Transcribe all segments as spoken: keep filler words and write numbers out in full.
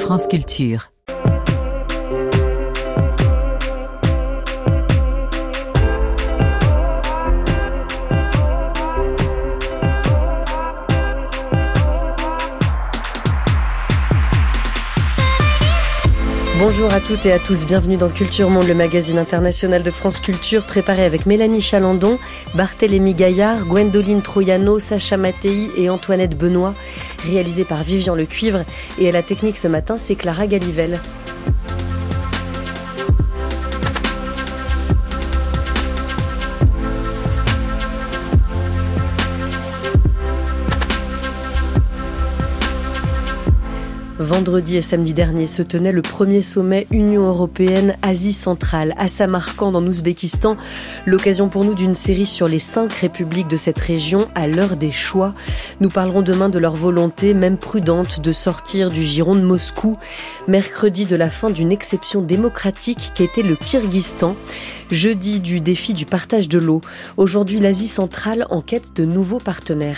France Culture. Bonjour à toutes et à tous, bienvenue dans Culture Monde, le magazine international de France Culture, préparé avec Mélanie Chalandon, Barthélémy Gaillard, Gwendoline Troiano, Sacha Mattei et Antoinette Benoît, réalisé par Vivian Le Cuivre. Et à la technique ce matin, c'est Clara Galivelle. Vendredi et samedi dernier se tenait le premier sommet Union européenne-Asie centrale à Samarcande en Ouzbékistan. L'occasion pour nous d'une série sur les cinq républiques de cette région à l'heure des choix. Nous parlerons demain de leur volonté, même prudente, de sortir du giron de Moscou. Mercredi de la fin d'une exception démocratique qu'était le Kirghizstan. Jeudi du défi du partage de l'eau. Aujourd'hui l'Asie centrale en quête de nouveaux partenaires.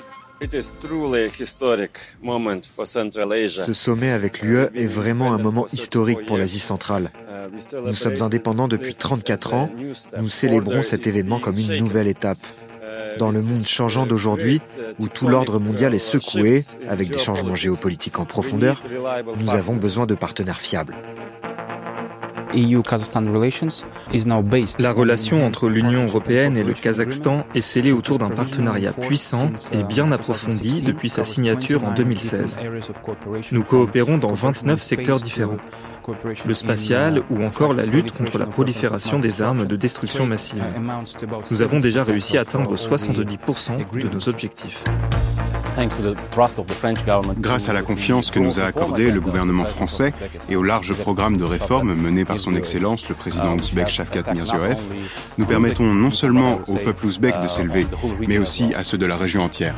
Ce sommet avec l'U E est vraiment un moment historique pour l'Asie centrale. Nous sommes indépendants depuis trente-quatre ans. Nous célébrons cet événement comme une nouvelle étape. Dans le monde changeant d'aujourd'hui, où tout l'ordre mondial est secoué, avec des changements géopolitiques en profondeur, nous avons besoin de partenaires fiables. La relation entre l'Union européenne et le Kazakhstan est scellée autour d'un partenariat puissant et bien approfondi depuis sa signature en deux mille seize. Nous coopérons dans vingt-neuf secteurs différents. Le spatial ou encore la lutte contre la prolifération des armes de destruction massive. Nous avons déjà réussi à atteindre soixante-dix pour cent de nos objectifs. Grâce à la confiance que nous a accordée le gouvernement français et au large programme de réformes mené par son Excellence le président ouzbek Shavkat Mirziyoyev, nous permettons non seulement au peuple ouzbek de s'élever, mais aussi à ceux de la région entière.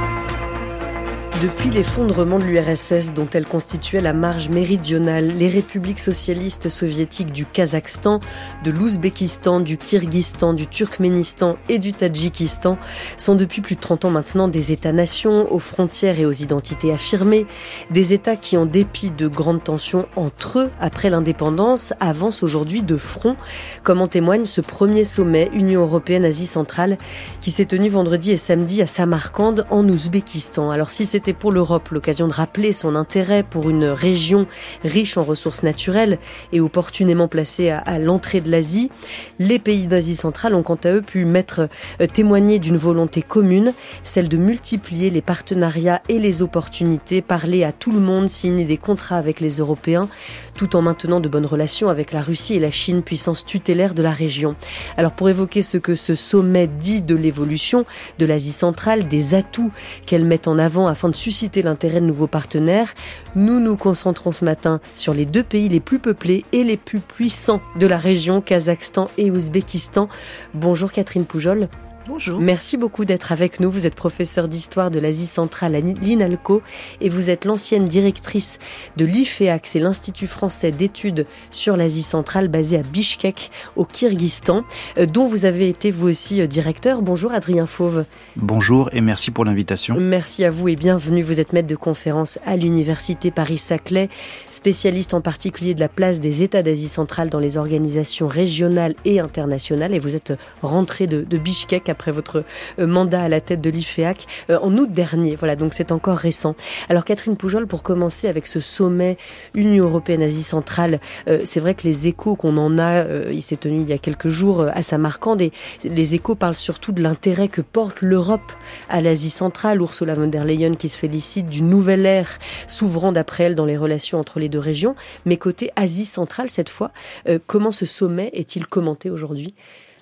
Depuis l'effondrement de l'U R S S dont elle constituait la marge méridionale, les républiques socialistes soviétiques du Kazakhstan, de l'Ouzbékistan, du Kirghizstan, du Turkménistan et du Tadjikistan sont depuis plus de trente ans maintenant des États-nations aux frontières et aux identités affirmées, des États qui, en dépit de grandes tensions entre eux après l'indépendance, avancent aujourd'hui de front, comme en témoigne ce premier sommet Union européenne-Asie centrale qui s'est tenu vendredi et samedi à Samarcande en Ouzbékistan. Alors si c'était pour l'Europe l'occasion de rappeler son intérêt pour une région riche en ressources naturelles et opportunément placée à, à l'entrée de l'Asie, les pays d'Asie centrale ont quant à eux pu mettre euh, témoigner d'une volonté commune, celle de multiplier les partenariats et les opportunités, parler à tout le monde, signer des contrats avec les Européens, tout en maintenant de bonnes relations avec la Russie et la Chine, puissance tutélaire de la région. Alors pour évoquer ce que ce sommet dit de l'évolution de l'Asie centrale, des atouts qu'elle met en avant afin de susciter l'intérêt de nouveaux partenaires, nous nous concentrons ce matin sur les deux pays les plus peuplés et les plus puissants de la région, Kazakhstan et Ouzbékistan. Bonjour Catherine Poujol. Bonjour. Merci beaucoup d'être avec nous. Vous êtes professeure d'histoire de l'Asie centrale à l'INALCO et vous êtes l'ancienne directrice de l'I F E A C, c'est l'Institut français d'études sur l'Asie centrale basé à Bichkek au Kirghizstan, dont vous avez été vous aussi directeur. Bonjour Adrien Fauve. Bonjour et merci pour l'invitation. Merci à vous et bienvenue. Vous êtes maître de conférence à l'Université Paris-Saclay, spécialiste en particulier de la place des États d'Asie centrale dans les organisations régionales et internationales et vous êtes rentré de, de Bichkek après votre mandat à la tête de l'I F E A C en août dernier. Voilà, donc c'est encore récent. Alors Catherine Poujol, pour commencer avec ce sommet Union européenne-Asie centrale, euh, c'est vrai que les échos qu'on en a, euh, il s'est tenu il y a quelques jours à Samarcande et les échos parlent surtout de l'intérêt que porte l'Europe à l'Asie centrale. Ursula von der Leyen qui se félicite d'une nouvelle ère s'ouvrant d'après elle dans les relations entre les deux régions. Mais côté Asie centrale cette fois, euh, comment ce sommet est-il commenté aujourd'hui ?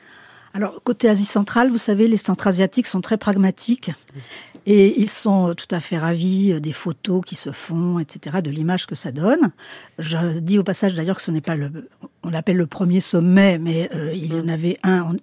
Alors, côté Asie centrale, vous savez, les Centra-Asiatiques sont très pragmatiques et ils sont tout à fait ravis des photos qui se font, et cetera, de l'image que ça donne. Je dis au passage d'ailleurs que ce n'est pas le, on l'appelle le premier sommet, mais euh, il y en avait un en,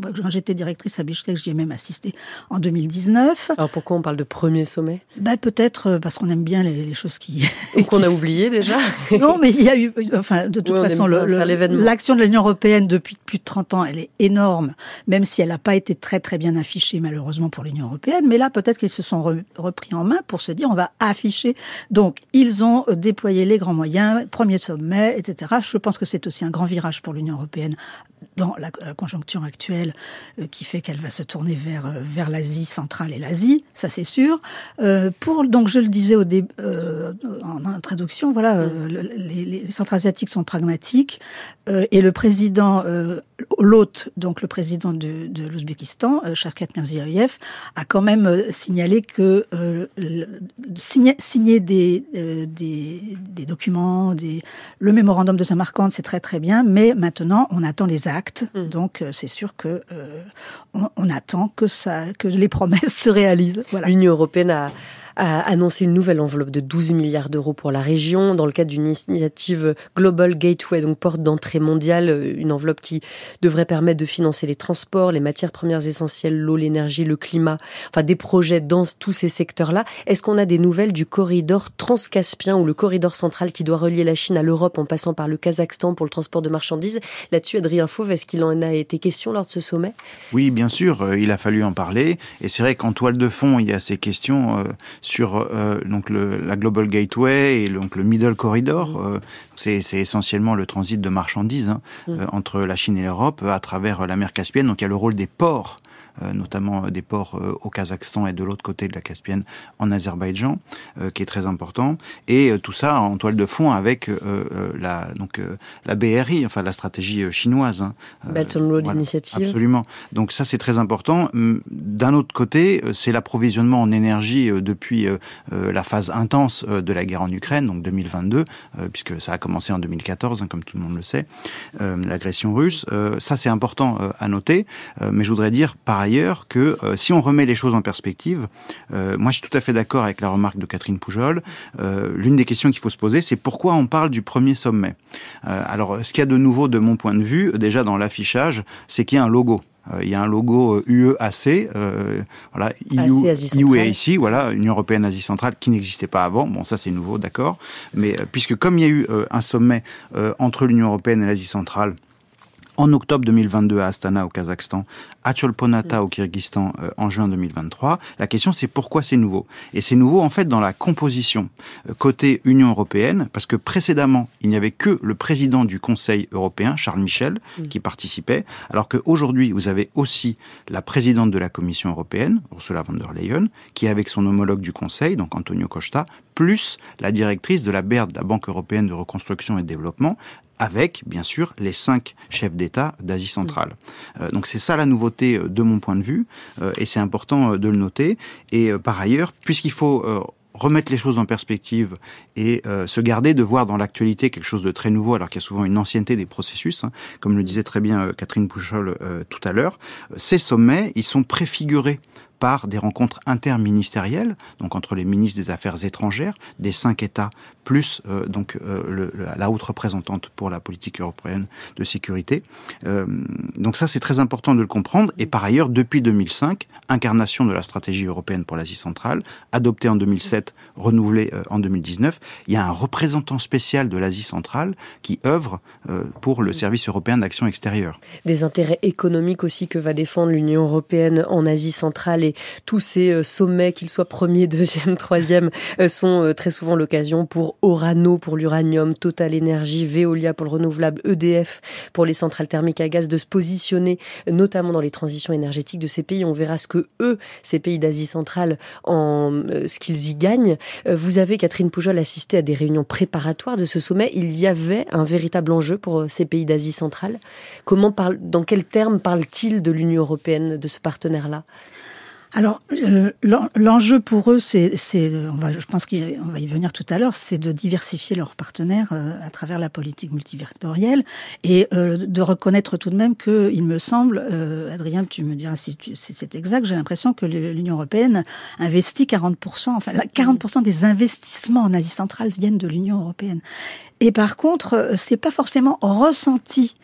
quand j'étais directrice à Bichkek, j'y ai même assisté en deux mille dix-neuf. Alors pourquoi on parle de premier sommet ? Bah peut-être parce qu'on aime bien les, les choses qui... Ou qu'on a oublié déjà. Non, mais il y a eu... Enfin, de toute oui, façon, le, le, l'action de l'Union européenne depuis plus de trente ans, elle est énorme, même si elle n'a pas été très très bien affichée, malheureusement, pour l'Union européenne. Mais là, peut-être qu'ils se sont re, repris en main pour se dire on va afficher. Donc, ils ont déployé les grands moyens, premier sommet, et cetera. Je pense que c'est aussi un grand virage pour l'Union européenne dans la, la conjoncture actuelle euh, qui fait qu'elle va se tourner vers euh, vers l'Asie centrale et l'Asie, ça c'est sûr. Euh, pour donc je le disais au dé, euh, en introduction, voilà, euh, les, les centres asiatiques sont pragmatiques euh, et le président euh, l'hôte, donc le président de, de l'Ouzbékistan, euh, Shavkat Mirziyoyev, a quand même euh, signalé que euh, le, signer, signer des, euh, des des documents, des le mémorandum de Samarcande, c'est très très bien, mais maintenant on attend les actes. Mmh. Donc euh, c'est sûr que euh, on, on attend que ça, que les promesses se réalisent. Voilà. L'Union européenne a a annoncé une nouvelle enveloppe de douze milliards d'euros pour la région dans le cadre d'une initiative Global Gateway, donc porte d'entrée mondiale, une enveloppe qui devrait permettre de financer les transports, les matières premières essentielles, l'eau, l'énergie, le climat, enfin des projets dans tous ces secteurs-là. Est-ce qu'on a des nouvelles du corridor transcaspien ou le corridor central qui doit relier la Chine à l'Europe en passant par le Kazakhstan pour le transport de marchandises ? Là-dessus, Adrien Fauve, est-ce qu'il en a été question lors de ce sommet ? Oui, bien sûr, il a fallu en parler. Et c'est vrai qu'en toile de fond, il y a ces questions euh, sur euh, donc le, la Global Gateway et donc le Middle Corridor. Euh, c'est, c'est essentiellement le transit de marchandises hein, mmh. euh, entre la Chine et l'Europe euh, à travers la mer Caspienne. Donc il y a le rôle des ports. Euh, notamment des ports euh, au Kazakhstan et de l'autre côté de la Caspienne en Azerbaïdjan, euh, qui est très important. Et euh, tout ça en toile de fond avec euh, euh, la donc euh, la B R I, enfin la stratégie chinoise. Hein. Belt and Road voilà, Initiative. Absolument. Donc ça c'est très important. D'un autre côté, c'est l'approvisionnement en énergie euh, depuis euh, la phase intense euh, de la guerre en Ukraine, donc deux mille vingt-deux, euh, puisque ça a commencé en deux mille quatorze, hein, comme tout le monde le sait, euh, l'agression russe. Euh, ça c'est important euh, à noter, euh, mais je voudrais dire par ailleurs que euh, si on remet les choses en perspective, euh, moi je suis tout à fait d'accord avec la remarque de Catherine Poujol, euh, l'une des questions qu'il faut se poser, c'est pourquoi on parle du premier sommet. Euh, alors ce qu'il y a de nouveau de mon point de vue, déjà dans l'affichage, c'est qu'il y a un logo. Euh, il y a un logo U E A C, euh, voilà, E U, E U et ici, voilà, Union Européenne Asie Centrale, qui n'existait pas avant. Bon, ça c'est nouveau, d'accord. Mais euh, puisque comme il y a eu euh, un sommet euh, entre l'Union Européenne et l'Asie Centrale, en octobre deux mille vingt-deux à Astana au Kazakhstan, à Cholponata au Kyrgyzstan euh, en juin deux mille vingt-trois, la question c'est pourquoi c'est nouveau. Et c'est nouveau en fait dans la composition euh, côté Union Européenne, parce que précédemment il n'y avait que le président du Conseil européen, Charles Michel, mmh. qui participait, alors qu'aujourd'hui vous avez aussi la présidente de la Commission européenne, Ursula von der Leyen, qui est avec son homologue du Conseil, donc Antonio Costa, plus la directrice de la B E R D, la Banque européenne de reconstruction et de développement, avec, bien sûr, les cinq chefs d'État d'Asie centrale. Euh, donc c'est ça la nouveauté de mon point de vue, euh, et c'est important de le noter. Et euh, par ailleurs, puisqu'il faut euh, remettre les choses en perspective et euh, se garder de voir dans l'actualité quelque chose de très nouveau, alors qu'il y a souvent une ancienneté des processus, hein, comme le disait très bien euh, Catherine Poujol euh, tout à l'heure, euh, ces sommets, ils sont préfigurés par des rencontres interministérielles, donc entre les ministres des Affaires étrangères des cinq États, plus euh, donc euh, le, la haute représentante pour la politique européenne de sécurité. Euh, donc ça, c'est très important de le comprendre. Et par ailleurs, depuis deux mille cinq, incarnation de la stratégie européenne pour l'Asie centrale, adoptée en deux mille sept, renouvelée euh, en deux mille dix-neuf, il y a un représentant spécial de l'Asie centrale qui œuvre euh, pour le service européen d'action extérieure. Des intérêts économiques aussi que va défendre l'Union européenne en Asie centrale, et tous ces sommets, qu'ils soient premier, deuxième, troisième, sont très souvent l'occasion pour Orano pour l'uranium, Total Energy, Veolia pour le renouvelable, E D F pour les centrales thermiques à gaz, de se positionner notamment dans les transitions énergétiques de ces pays. On verra ce que eux, ces pays d'Asie centrale, en euh, ce qu'ils y gagnent. Euh, vous avez, Catherine Poujol, assisté à des réunions préparatoires de ce sommet. Il y avait un véritable enjeu pour euh, ces pays d'Asie centrale. Comment parle, dans quels termes parle-t-il de l'Union européenne, de ce partenaire-là ? Alors, euh, l'enjeu pour eux, c'est, c'est, on va, je pense qu'on va y venir tout à l'heure, c'est de diversifier leurs partenaires euh, à travers la politique multivectorielle et euh, de reconnaître tout de même que, il me semble, euh, Adrien, tu me diras si, tu, si c'est exact, j'ai l'impression que l'Union européenne investit quarante pour cent, enfin, quarante pour cent des investissements en Asie centrale viennent de l'Union européenne. Et par contre, c'est pas forcément ressenti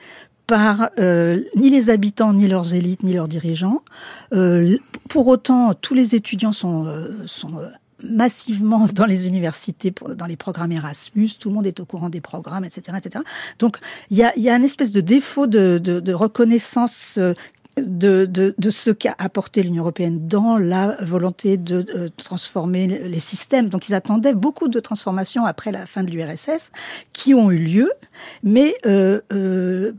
par euh, ni les habitants, ni leurs élites, ni leurs dirigeants. Euh, pour autant, tous les étudiants sont, euh, sont euh, massivement dans les universités, pour, dans les programmes Erasmus, tout le monde est au courant des programmes, et cetera, et cetera. Donc, il y a, y a une espèce de défaut de, de, de reconnaissance euh, De, de, de ce qu'a apporté l'Union européenne dans la volonté de, de transformer les systèmes. Donc ils attendaient beaucoup de transformations après la fin de l'U R S S qui ont eu lieu, mais euh, euh,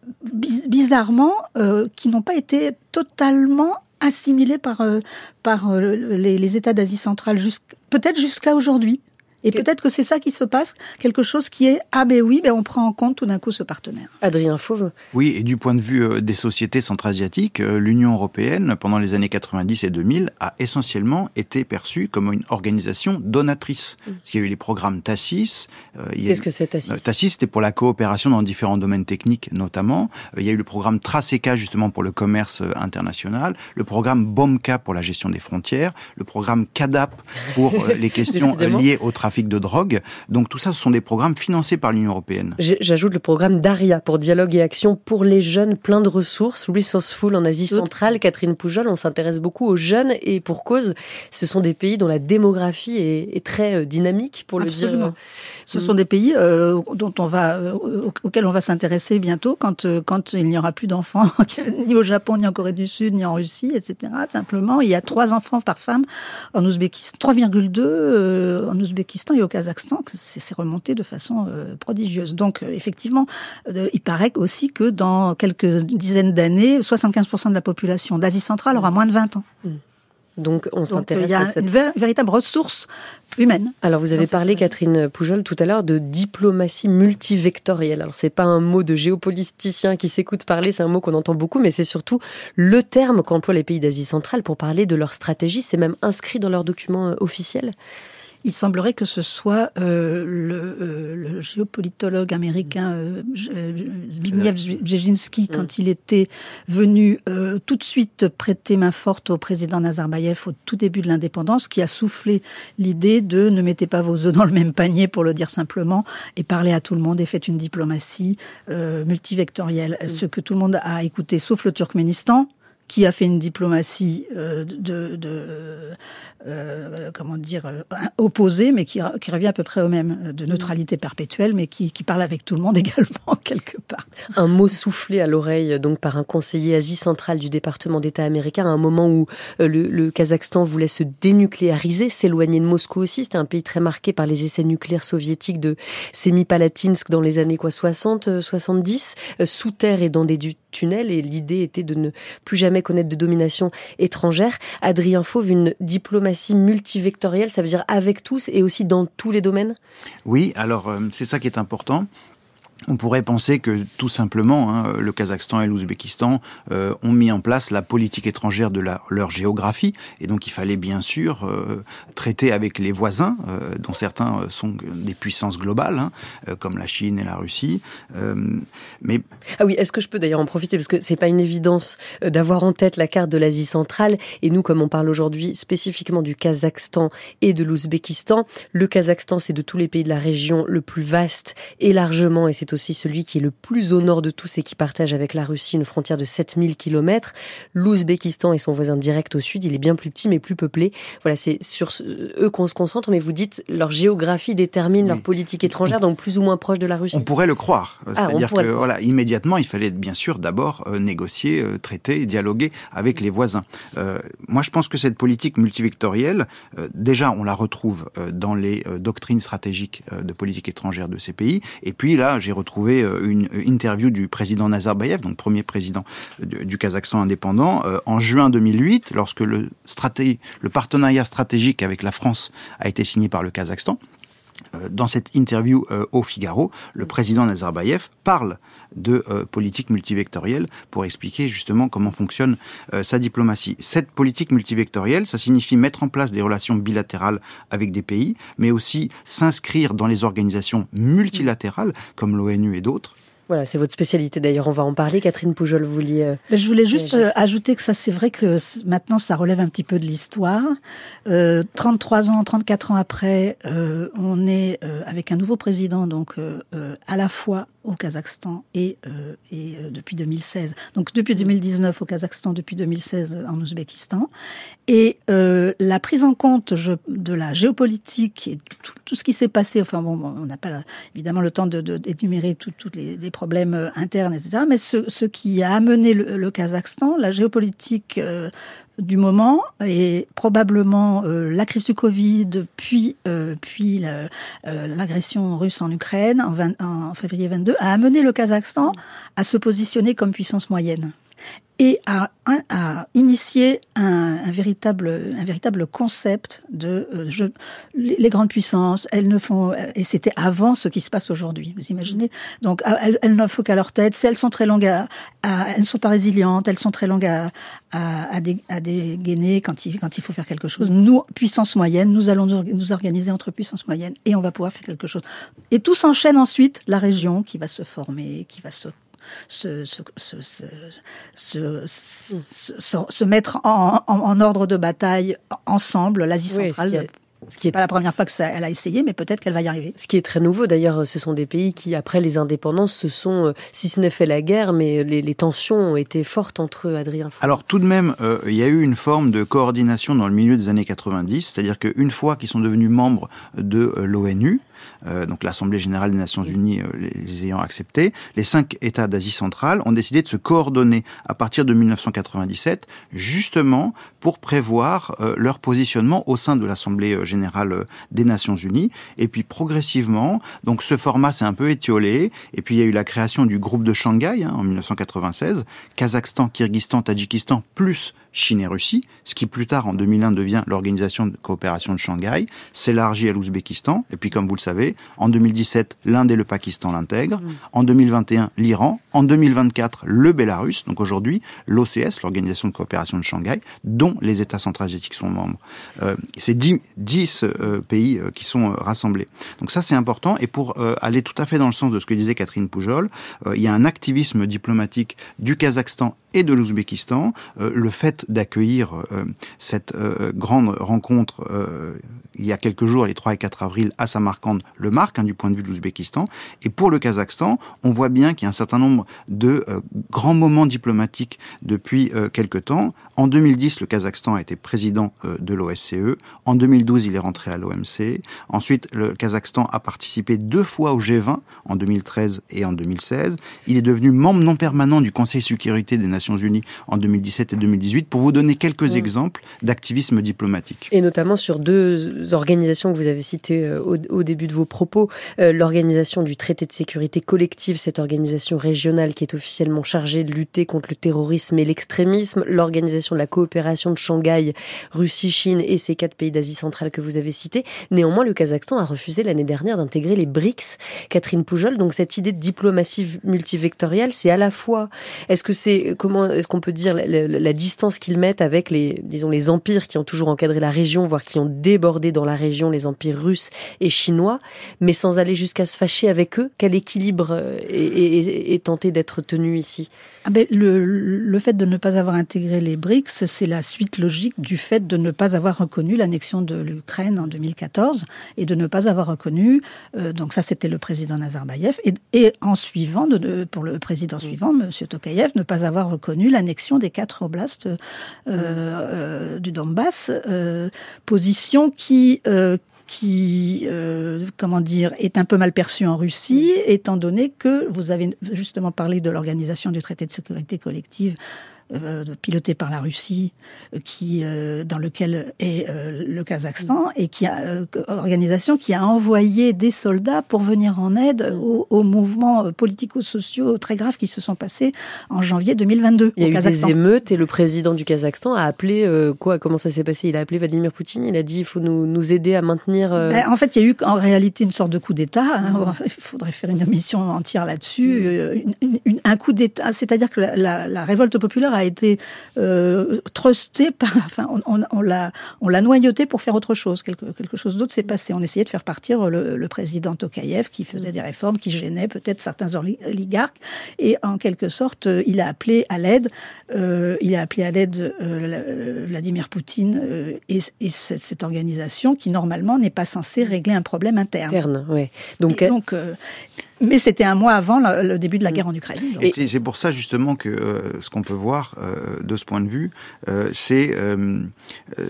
bizarrement euh, qui n'ont pas été totalement assimilés par, euh, par euh, les, les États d'Asie centrale, jusqu', peut-être jusqu'à aujourd'hui. Et que... peut-être que c'est ça qui se passe, quelque chose qui est « Ah ben oui, ben on prend en compte tout d'un coup ce partenaire ». Adrien Fauve. Oui, et du point de vue des sociétés centra-asiatiques, l'Union européenne, pendant les années quatre-vingt-dix et deux mille, a essentiellement été perçue comme une organisation donatrice. Mmh. Parce qu'il y a eu les programmes TACIS. Euh, Qu'est-ce eu... que c'est TACIS ? TACIS, c'était pour la coopération dans différents domaines techniques notamment. Il y a eu le programme TRACECA justement pour le commerce international, le programme BOMCA pour la gestion des frontières, le programme CADAP pour les questions liées au trafic de drogue. Donc tout ça, ce sont des programmes financés par l'Union européenne. J'ajoute le programme DARIA pour dialogue et action pour les jeunes pleins de ressources, Resourceful en Asie centrale. Catherine Poujol, on s'intéresse beaucoup aux jeunes et pour cause, ce sont des pays dont la démographie est, est très dynamique, pour le Absolument. dire. Ce sont des pays euh, dont on va, euh, auxquels on va s'intéresser bientôt quand, euh, quand il n'y aura plus d'enfants, ni au Japon, ni en Corée du Sud, ni en Russie, et cetera. Simplement, il y a trois enfants par femme en Ouzbékistan, trois virgule deux euh, en Ouzbékistan et au Kazakhstan, c'est, c'est remonté de façon euh, prodigieuse. Donc, euh, effectivement, euh, il paraît aussi que dans quelques dizaines d'années, soixante-quinze pour cent de la population d'Asie centrale aura moins de vingt ans. Mmh. Donc, on Donc, s'intéresse il y a à cette... une ver- véritable ressource humaine. Alors, vous avez parlé, cette... Catherine Poujol, tout à l'heure, de diplomatie multivectorielle. Alors, c'est pas un mot de géopoliticien qui s'écoute parler, c'est un mot qu'on entend beaucoup, mais c'est surtout le terme qu'emploient les pays d'Asie centrale pour parler de leur stratégie. C'est même inscrit dans leurs documents officiels. Il semblerait que ce soit euh, le, euh, le géopolitologue américain euh, Zbigniew Brzezinski, quand mmh. il était venu euh, tout de suite prêter main forte au président Nazarbayev au tout début de l'indépendance, qui a soufflé l'idée de ne mettez pas vos œufs dans le même panier, pour le dire simplement, et parlez à tout le monde et faites une diplomatie euh, multivectorielle. Mmh. Ce que tout le monde a écouté, sauf le Turkménistan, qui a fait une diplomatie euh, de, de euh, comment dire euh, opposée, mais qui, qui revient à peu près au même, de neutralité perpétuelle, mais qui, qui parle avec tout le monde également quelque part. Un mot soufflé à l'oreille donc par un conseiller Asie centrale du département d'État américain à un moment où euh, le, le Kazakhstan voulait se dénucléariser, s'éloigner de Moscou aussi. C'était un pays très marqué par les essais nucléaires soviétiques de Semipalatinsk dans les années quoi soixante, soixante-dix, euh, sous terre et dans des du- tunnels. Et l'idée était de ne plus jamais connaître de domination étrangère. Adrien Fauve, une diplomatie multivectorielle, ça veut dire avec tous et aussi dans tous les domaines ? Oui, alors euh, c'est ça qui est important. On pourrait penser que tout simplement, hein, le Kazakhstan et l'Ouzbékistan euh, ont mis en place la politique étrangère de la, leur géographie, et donc il fallait bien sûr euh, traiter avec les voisins, euh, dont certains sont des puissances globales, hein, euh, comme la Chine et la Russie. Euh, mais ah oui, est-ce que je peux d'ailleurs en profiter, parce que c'est pas une évidence d'avoir en tête la carte de l'Asie centrale, et nous, comme on parle aujourd'hui spécifiquement du Kazakhstan et de l'Ouzbékistan, le Kazakhstan, c'est de tous les pays de la région le plus vaste et largement, et c'est aussi celui qui est le plus au nord de tous et qui partage avec la Russie une frontière de sept mille kilomètres. L'Ouzbékistan est son voisin direct au sud. Il est bien plus petit mais plus peuplé. Voilà, c'est sur eux qu'on se concentre, mais vous dites leur géographie détermine oui. leur politique étrangère, donc plus ou moins proche de la Russie. On pourrait le croire. C'est-à-dire ah, que voilà, immédiatement, il fallait bien sûr d'abord euh, négocier, euh, traiter, dialoguer avec les voisins. Euh, moi, je pense que cette politique multivectorielle, euh, déjà, on la retrouve euh, dans les euh, doctrines stratégiques euh, de politique étrangère de ces pays. Et puis là, j'ai retrouvé une interview du président Nazarbayev, donc premier président du Kazakhstan indépendant, euh, en juin deux mille huit, lorsque le, straté- le partenariat stratégique avec la France a été signé par le Kazakhstan. Euh, dans cette interview euh, au Figaro, le président Nazarbayev parle de euh, politique multivectorielle pour expliquer justement comment fonctionne euh, sa diplomatie. Cette politique multivectorielle, ça signifie mettre en place des relations bilatérales avec des pays, mais aussi s'inscrire dans les organisations multilatérales comme l'ONU et d'autres. Voilà, c'est votre spécialité d'ailleurs, on va en parler. Catherine Poujol, vous vouliez... Euh, je voulais juste euh, ajouter que ça, c'est vrai que maintenant, ça relève un petit peu de l'histoire. Euh, trente-trois ans, trente-quatre ans après, euh, on est euh, avec un nouveau président, donc euh, euh, à la fois au Kazakhstan et, euh, et euh, depuis deux mille seize. Donc depuis deux mille dix-neuf au Kazakhstan, depuis deux mille seize en Ouzbékistan. Et euh, la prise en compte je, de la géopolitique et tout, tout ce qui s'est passé, enfin bon, on n'a pas évidemment le temps de, de, d'énumérer tous les, les problèmes internes, et cetera. Mais ce, ce qui a amené le, le Kazakhstan, la géopolitique euh, du moment et probablement euh, la crise du Covid, puis euh, puis la, euh, l'agression russe en Ukraine en, vingt, en février vingt-deux a amené le Kazakhstan à se positionner comme puissance moyenne et à, à initier un, un véritable un véritable concept de euh, je, les, les grandes puissances, elles ne font et c'était avant ce qui se passe aujourd'hui. Vous imaginez? Donc elles, elles ne font qu'à leur tête. Si elles sont très longues à, à elles ne sont pas résilientes, elles sont très longues à à, à, dé, à dégainer quand il quand il faut faire quelque chose. Nous, puissance moyenne, nous allons nous, nous organiser entre puissances moyennes et on va pouvoir faire quelque chose. Et tout s'enchaîne ensuite, la région qui va se former, qui va se Se, se, se, se, se, se mettre en, en, en ordre de bataille ensemble, l'Asie centrale. Oui, ce qui est pas la première fois que ça, elle a essayé, mais peut-être qu'elle va y arriver. Ce qui est très nouveau, d'ailleurs, ce sont des pays qui, après les indépendances, se sont, si ce n'est fait la guerre, mais les, les tensions ont été fortes entre eux, Adrien Fournier. Alors tout de même, euh, il y a eu une forme de coordination dans le milieu des années quatre-vingt-dix, c'est-à-dire qu'une fois qu'ils sont devenus membres de euh, l'ONU, Euh, donc l'Assemblée générale des Nations Unies euh, les, les ayant acceptés, les cinq États d'Asie centrale ont décidé de se coordonner à partir de mille neuf cent quatre-vingt-dix-sept, justement pour prévoir euh, leur positionnement au sein de l'Assemblée générale euh, des Nations Unies. Et puis progressivement, donc ce format s'est un peu étiolé. Et puis il y a eu la création du groupe de Shanghai hein, en mille neuf cent quatre-vingt-seize, Kazakhstan, Kirghizistan, Tadjikistan plus Chine et Russie, ce qui plus tard en deux mille un devient l'Organisation de coopération de Shanghai, s'élargit à l'Ouzbékistan. Et puis comme vous le savez, en deux mille dix-sept, l'Inde et le Pakistan l'intègrent. Mmh. En deux mille vingt et un, l'Iran. En deux mille vingt-quatre, le Bélarus. Donc aujourd'hui, l'O C S, l'Organisation de coopération de Shanghai, dont les États centra-asiatiques sont membres. Euh, c'est dix, dix euh, pays euh, qui sont euh, rassemblés. Donc ça, c'est important. Et pour euh, aller tout à fait dans le sens de ce que disait Catherine Poujol, euh, il y a un activisme diplomatique du Kazakhstan et de l'Ouzbékistan. Euh, le fait d'accueillir euh, cette euh, grande rencontre euh, il y a quelques jours, les trois et quatre avril, à Samarcande, le marque hein, du point de vue de l'Ouzbékistan. Et pour le Kazakhstan, on voit bien qu'il y a un certain nombre de euh, grands moments diplomatiques depuis euh, quelque temps. En deux mille dix, le Kazakhstan a été président euh, de l'O S C E. En deux mille douze, il est rentré à l'O M C. Ensuite, le Kazakhstan a participé deux fois au G vingt, en deux mille treize et en deux mille seize. Il est devenu membre non permanent du Conseil de sécurité des Nations Unies en deux mille dix-sept et deux mille dix-huit, pour vous donner quelques mmh. exemples d'activisme diplomatique. Et notamment sur deux organisations que vous avez citées au, au début de vos propos, euh, l'organisation du traité de sécurité collective, cette organisation régionale qui est officiellement chargée de lutter contre le terrorisme et l'extrémisme, l'organisation de la coopération de Shanghai, Russie, Chine et ces quatre pays d'Asie centrale que vous avez cités. Néanmoins, le Kazakhstan a refusé l'année dernière d'intégrer les BRICS. Catherine Poujol, donc cette idée de diplomatie multivectorielle, c'est à la fois, est-ce que c'est, comment est-ce qu'on peut dire la, la, la distance qu'ils mettent avec les, disons, les empires qui ont toujours encadré la région, voire qui ont débordé dans la région, les empires russes et chinois, mais sans aller jusqu'à se fâcher avec eux? Quel équilibre est, est, est tenté d'être tenu ici? Ah ben, le, le fait de ne pas avoir intégré les BRICS, c'est la suite logique du fait de ne pas avoir reconnu l'annexion de l'Ukraine en deux mille quatorze et de ne pas avoir reconnu, euh, donc ça c'était le président Nazarbayev, et, et en suivant, de, de, pour le président suivant, M. Tokayev, ne pas avoir reconnu l'annexion des quatre oblasts euh, euh, du Donbass, euh, position qui... Euh, qui, euh, comment dire, est un peu mal perçu en Russie, étant donné que vous avez justement parlé de l'organisation du traité de sécurité collective euh, piloté par la Russie, qui euh, dans lequel est euh, le Kazakhstan, et qui a euh, organisation qui a envoyé des soldats pour venir en aide aux, aux mouvements politico-sociaux très graves qui se sont passés en janvier deux mille vingt-deux. Il y a au eu Kazakhstan. Des émeutes et le président du Kazakhstan a appelé euh, quoi Comment ça s'est passé? Il a appelé Vladimir Poutine. Il a dit il faut nous nous aider à maintenir. Euh... Ben, en fait, il y a eu en réalité une sorte de coup d'État. Hein. Mmh. Il faudrait faire une émission entière là-dessus. Mmh. Une, une, un coup d'État, c'est-à-dire que la, la, la révolte populaire a été euh, trustée par, enfin, on, on, on l'a, on l'a noyautée pour faire autre chose. Quelque, quelque chose d'autre s'est passé. On essayait de faire partir le, le président Tokayev, qui faisait des réformes, qui gênaient peut-être certains oligarques, et en quelque sorte, il a appelé à l'aide. Euh, il a appelé à l'aide euh, Vladimir Poutine euh, et, et cette, cette organisation qui normalement n'est pas censée régler un problème interne. Interne, ouais. Donc, et donc euh, Mais c'était un mois avant le, le début de la guerre en Ukraine. Et c'est, c'est pour ça justement que euh, ce qu'on peut voir euh, de ce point de vue, euh, c'est euh, euh,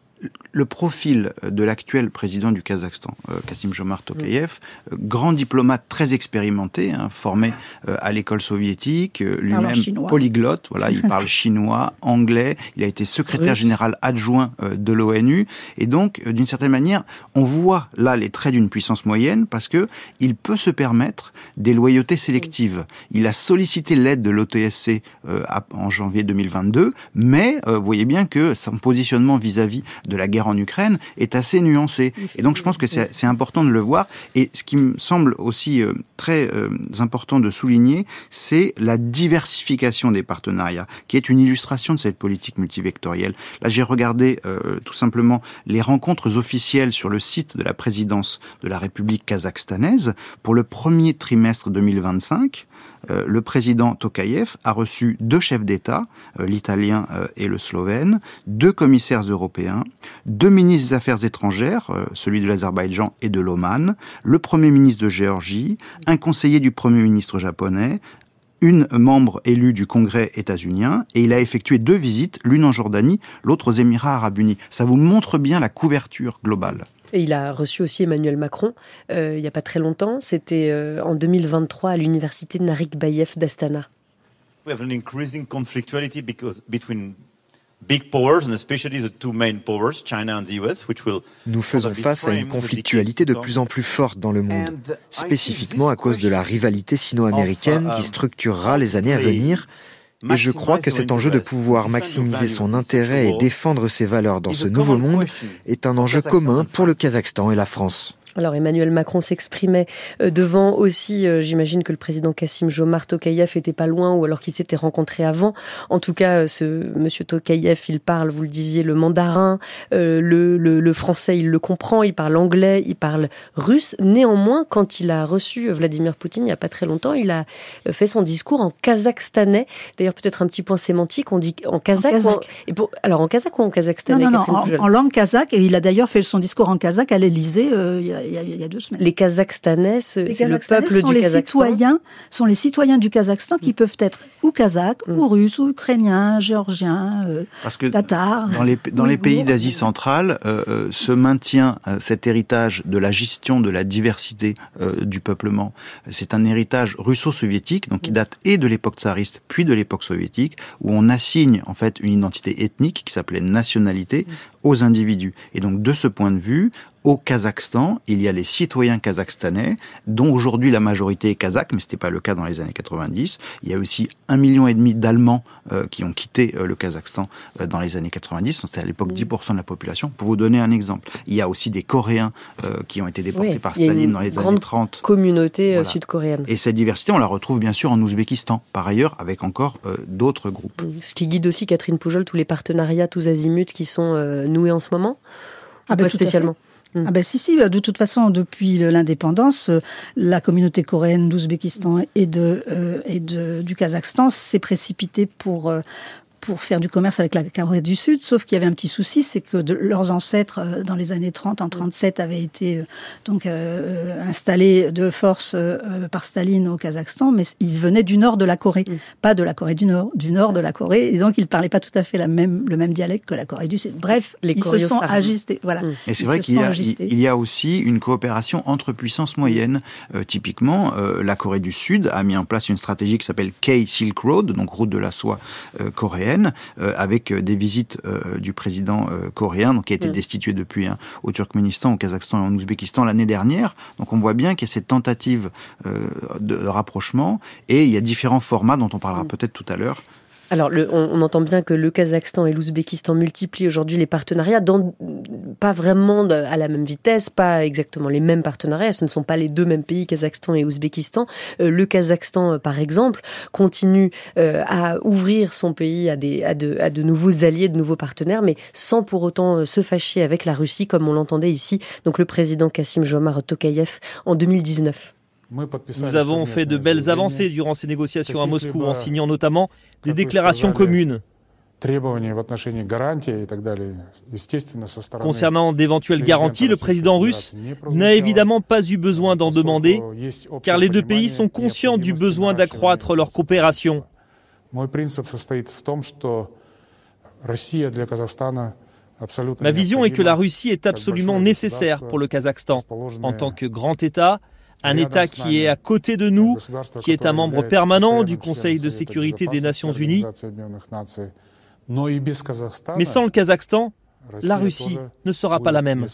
le profil de l'actuel président du Kazakhstan, euh, Kassym-Jomart Tokayev, euh, grand diplomate très expérimenté, hein, formé euh, à l'école soviétique, euh, lui-même polyglotte, voilà, il parle chinois, anglais, il a été secrétaire oui. général adjoint euh, de l'ONU, et donc, euh, d'une certaine manière, on voit là les traits d'une puissance moyenne, parce que il peut se permettre des loyautés sélectives. Il a sollicité l'aide de l'O T S C euh, en janvier deux mille vingt-deux, mais euh, vous voyez bien que son positionnement vis-à-vis de la guerre en Ukraine est assez nuancé. Et donc je pense que c'est, c'est important de le voir. Et ce qui me semble aussi euh, très euh, important de souligner, c'est la diversification des partenariats, qui est une illustration de cette politique multivectorielle. Là, j'ai regardé euh, tout simplement les rencontres officielles sur le site de la présidence de la République kazakhstanaise pour le premier trimestre deux mille vingt-cinq. Euh, le président Tokayev a reçu deux chefs d'État, euh, l'italien euh, et le slovène, deux commissaires européens, deux ministres des Affaires étrangères, euh, celui de l'Azerbaïdjan et de l'Oman, le Premier ministre de Géorgie, un conseiller du Premier ministre japonais, une membre élue du Congrès états-unien, et il a effectué deux visites, l'une en Jordanie, l'autre aux Émirats arabes unis. Ça vous montre bien la couverture globale. Et il a reçu aussi Emmanuel Macron euh, il n'y a pas très longtemps. C'était euh, en deux mille vingt-trois à l'université Narikbayev d'Astana. We have an increasing conflictuality because between big powers and especially the two main powers, China and the U S, which will. Nous faisons face à une conflictualité de plus en plus forte dans le monde, spécifiquement à cause de la rivalité sino-américaine qui structurera les années à venir. Et je crois que cet enjeu de pouvoir maximiser son intérêt et défendre ses valeurs dans ce nouveau monde est un enjeu commun pour le Kazakhstan et la France. Alors Emmanuel Macron s'exprimait devant aussi, euh, j'imagine que le président Kassym-Jomart Tokayev était pas loin ou alors qu'ils s'étaient rencontrés avant. En tout cas, ce monsieur Tokayev, il parle, vous le disiez, le mandarin, euh, le, le, le français, il le comprend, il parle anglais, il parle russe. Néanmoins, quand il a reçu Vladimir Poutine il y a pas très longtemps, il a fait son discours en kazakhstanais. D'ailleurs, peut-être un petit point sémantique, on dit en kazakh. En kazakh. Ou en, et pour, alors en kazakh ou en kazakhstanais? Non, non, non, en, en langue kazakh. Et il a d'ailleurs fait son discours en kazakh à l'Élysée euh, il y a Il y, a, il y a deux semaines. Les Kazakhstanais, c'est les le peuple sont du les Kazakhstan. Citoyens, sont les citoyens du Kazakhstan qui mmh. peuvent être ou kazakhs, mmh. ou russes, ou ukrainiens, géorgiens, euh, Parce que tatars. Dans les, dans les pays d'Asie centrale, euh, se maintient euh, cet héritage de la gestion de la diversité euh, du peuplement. C'est un héritage russo-soviétique, donc qui date et de l'époque tsariste, puis de l'époque soviétique, où on assigne en fait une identité ethnique qui s'appelait nationalité mmh. aux individus. Et donc de ce point de vue, au Kazakhstan, il y a les citoyens kazakhstanais, dont aujourd'hui la majorité est kazakh, mais ce n'était pas le cas dans les années quatre-vingt-dix. Il y a aussi un million et demi d'Allemands euh, qui ont quitté euh, le Kazakhstan euh, dans les années quatre-vingt-dix. C'était à l'époque dix pour cent de la population. Pour vous donner un exemple, il y a aussi des Coréens euh, qui ont été déportés oui, par Staline dans les années trente. Communauté voilà. sud-coréenne. Et cette diversité, on la retrouve bien sûr en Ouzbékistan, par ailleurs, avec encore euh, d'autres groupes. Ce qui guide aussi, Catherine Poujol, tous les partenariats, tous azimuts qui sont euh, noués en ce moment, ah bah, pas spécialement. Ah ben si, si, de toute façon, depuis l'indépendance, la communauté coréenne d'Ouzbékistan et, de, euh, et de, du Kazakhstan s'est précipitée pour... Euh, pour faire du commerce avec la Corée du Sud, sauf qu'il y avait un petit souci, c'est que de, leurs ancêtres, euh, dans les années trente, en trente-sept, avaient été euh, donc euh, installés de force euh, par Staline au Kazakhstan, mais ils venaient du nord de la Corée, mm. pas de la Corée du Nord, du nord de la Corée, et donc ils ne parlaient pas tout à fait la même, le même dialecte que la Corée du Sud. Bref, les ils se sont ajustés. Voilà. Mm. Et c'est vrai qu'il y a, il y a aussi une coopération entre puissances moyennes. Euh, typiquement, euh, la Corée du Sud a mis en place une stratégie qui s'appelle K-Silk Road, donc route de la soie euh, coréenne, Euh, avec euh, des visites euh, du président euh, coréen, donc qui a été mmh. destitué depuis hein, au Turkménistan, au Kazakhstan et en Ouzbékistan l'année dernière. Donc on voit bien qu'il y a cette tentative euh, de, de rapprochement, et il y a différents formats dont on parlera mmh. peut-être tout à l'heure. Alors, le, on, on entend bien que le Kazakhstan et l'Ouzbékistan multiplient aujourd'hui les partenariats, dans, pas vraiment de, à la même vitesse, pas exactement les mêmes partenariats. Ce ne sont pas les deux mêmes pays, Kazakhstan et Ouzbékistan. Euh, le Kazakhstan, euh, par exemple, continue euh, à ouvrir son pays à, des, à, de, à de nouveaux alliés, de nouveaux partenaires, mais sans pour autant euh, se fâcher avec la Russie, comme on l'entendait ici, donc le président Kassym-Jomart Tokayev en deux mille dix-neuf. Nous avons fait de belles avancées durant ces négociations à Moscou en signant notamment des déclarations communes. Concernant d'éventuelles garanties, le président russe n'a évidemment pas eu besoin d'en demander, car les deux pays sont conscients du besoin d'accroître leur coopération. Ma vision est que la Russie est absolument nécessaire pour le Kazakhstan. En tant que grand État, un État qui est à côté de nous, qui est un membre permanent du Conseil de sécurité des Nations Unies. Mais sans le Kazakhstan, la Russie ne sera pas la même.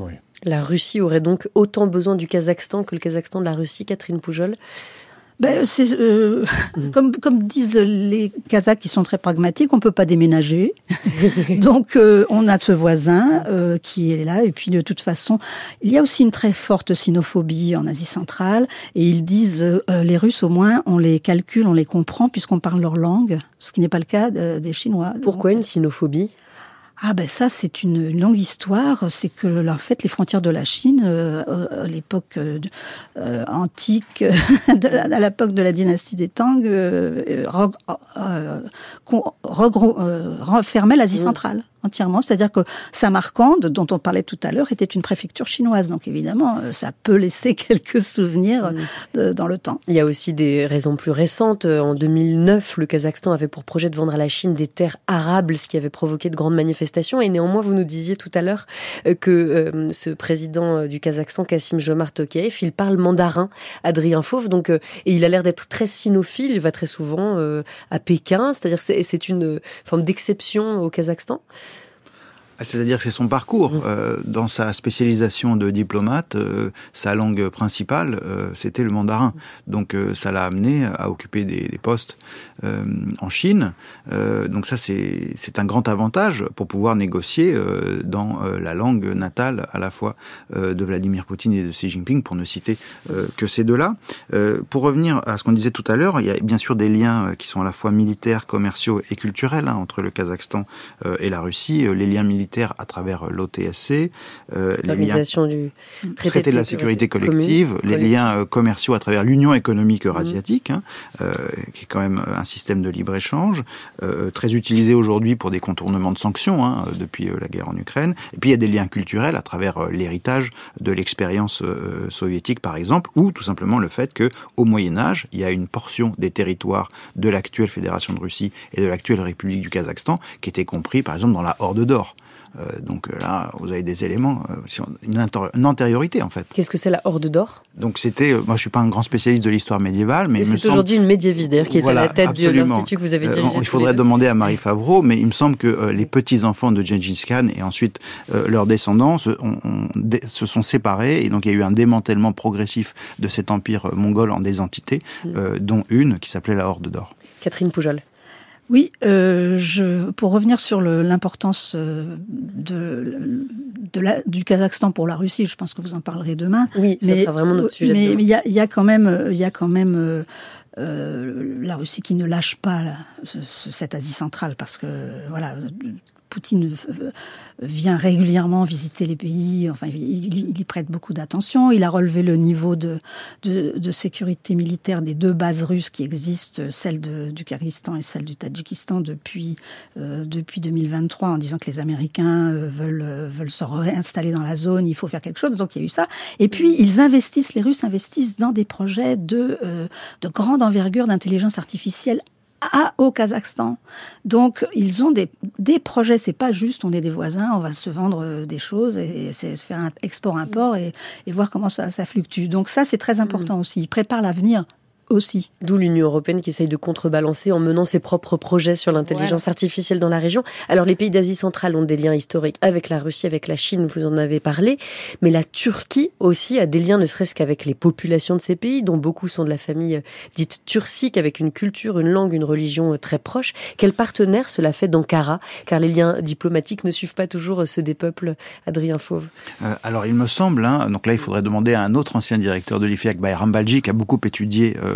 La Russie aurait donc autant besoin du Kazakhstan que le Kazakhstan de la Russie, Catherine Poujol ? Ben, c'est, euh, comme, comme disent les Kazakhs qui sont très pragmatiques, on peut pas déménager. Donc, euh, on a ce voisin euh, qui est là. Et puis, de toute façon, il y a aussi une très forte sinophobie en Asie centrale. Et ils disent, euh, les Russes, au moins, on les calcule, on les comprend, puisqu'on parle leur langue, ce qui n'est pas le cas de, des Chinois. Pourquoi une sinophobie ? Ah ben ça, c'est une, une longue histoire. C'est que, en fait, les frontières de la Chine, euh, à l'époque euh, euh, antique, de la, à l'époque de la dynastie des Tang, euh, reg, euh, regro, euh, refermaient l'Asie centrale entièrement. C'est-à-dire que Samarcande, dont on parlait tout à l'heure, était une préfecture chinoise. Donc évidemment, ça peut laisser quelques souvenirs de, dans le temps. Il y a aussi des raisons plus récentes. En deux mille neuf, le Kazakhstan avait pour projet de vendre à la Chine des terres arables, ce qui avait provoqué de grandes manifestations. Et néanmoins, vous nous disiez tout à l'heure que euh, ce président du Kazakhstan, Kassym-Jomart Tokayev, il parle mandarin, Adrien Fauve, donc, euh, et il a l'air d'être très sinophile. Il va très souvent euh, à Pékin. C'est-à-dire que c'est, c'est une forme d'exception au Kazakhstan. C'est-à-dire que c'est son parcours. Euh, dans sa spécialisation de diplomate, euh, sa langue principale, euh, c'était le mandarin. Donc euh, ça l'a amené à occuper des, des postes euh, en Chine. Euh, donc ça, c'est, c'est un grand avantage pour pouvoir négocier euh, dans euh, la langue natale à la fois euh, de Vladimir Poutine et de Xi Jinping, pour ne citer euh, que ces deux-là. Euh, pour revenir à ce qu'on disait tout à l'heure, il y a bien sûr des liens qui sont à la fois militaires, commerciaux et culturels hein, entre le Kazakhstan euh, et la Russie. Les liens militaires à travers l'O T S C, euh, l'organisation les liens, du traité, traité de la sécurité collective, commune, les collective. liens commerciaux à travers l'Union économique eurasiatique, mmh. hein, euh, qui est quand même un système de libre-échange, euh, très utilisé aujourd'hui pour des contournements de sanctions, hein, depuis euh, la guerre en Ukraine. Et puis il y a des liens culturels à travers euh, l'héritage de l'expérience euh, soviétique, par exemple, ou tout simplement le fait que au Moyen-Âge, il y a une portion des territoires de l'actuelle Fédération de Russie et de l'actuelle République du Kazakhstan qui était compris, par exemple, dans la Horde d'Or. Euh, donc là, vous avez des éléments, euh, une, inter- une antériorité en fait. Qu'est-ce que c'est la Horde d'Or ? Donc c'était, euh, moi je suis pas un grand spécialiste de l'histoire médiévale, mais c'est il me semble... aujourd'hui une médiéviste d'ailleurs qui est voilà, à la tête absolument. de l'institut que vous avez dirigé. Euh, il faudrait demander à Marie Favreau, mais il me semble que euh, les petits enfants de Gengis Khan et ensuite euh, leurs descendants se, on, on, dé, se sont séparés et donc il y a eu un démantèlement progressif de cet empire euh, mongol en des entités, euh, dont une qui s'appelait la Horde d'Or. Catherine Poujol. Oui, euh, je, pour revenir sur le, l'importance euh, de, de la, du Kazakhstan pour la Russie, je pense que vous en parlerez demain. Oui, ça mais, sera vraiment notre sujet. Mais il y a, y a quand même, il y a quand même euh, euh, la Russie qui ne lâche pas là, ce, cette Asie centrale, parce que voilà. Poutine vient régulièrement visiter les pays, enfin, il, il y prête beaucoup d'attention. Il a relevé le niveau de, de, de sécurité militaire des deux bases russes qui existent, celle de, du Kyrgyzstan et celle du Tadjikistan, depuis, euh, depuis deux mille vingt-trois, en disant que les Américains euh, veulent, euh, veulent se réinstaller dans la zone, il faut faire quelque chose. Donc il y a eu ça. Et puis ils investissent, les Russes investissent dans des projets de, euh, de grande envergure d'intelligence artificielle à, au Kazakhstan. Donc, ils ont des, des projets, c'est pas juste, on est des voisins, on va se vendre des choses et, et c'est se faire un export-import et, et voir comment ça, ça fluctue. Donc ça, c'est très important mmh. aussi. Ils préparent l'avenir aussi. D'où l'Union européenne qui essaye de contrebalancer en menant ses propres projets sur l'intelligence ouais. artificielle dans la région. Alors, les pays d'Asie centrale ont des liens historiques avec la Russie, avec la Chine, vous en avez parlé, mais la Turquie aussi a des liens, ne serait-ce qu'avec les populations de ces pays, dont beaucoup sont de la famille dite turcique, avec une culture, une langue, une religion très proche. Quel partenaire cela fait d'Ankara ? Car les liens diplomatiques ne suivent pas toujours ceux des peuples. Adrien Fauve. Euh, alors, il me semble, hein, donc là, il faudrait demander à un autre ancien directeur de l'I F I A C, Bayram Balji, qui a beaucoup étudié euh,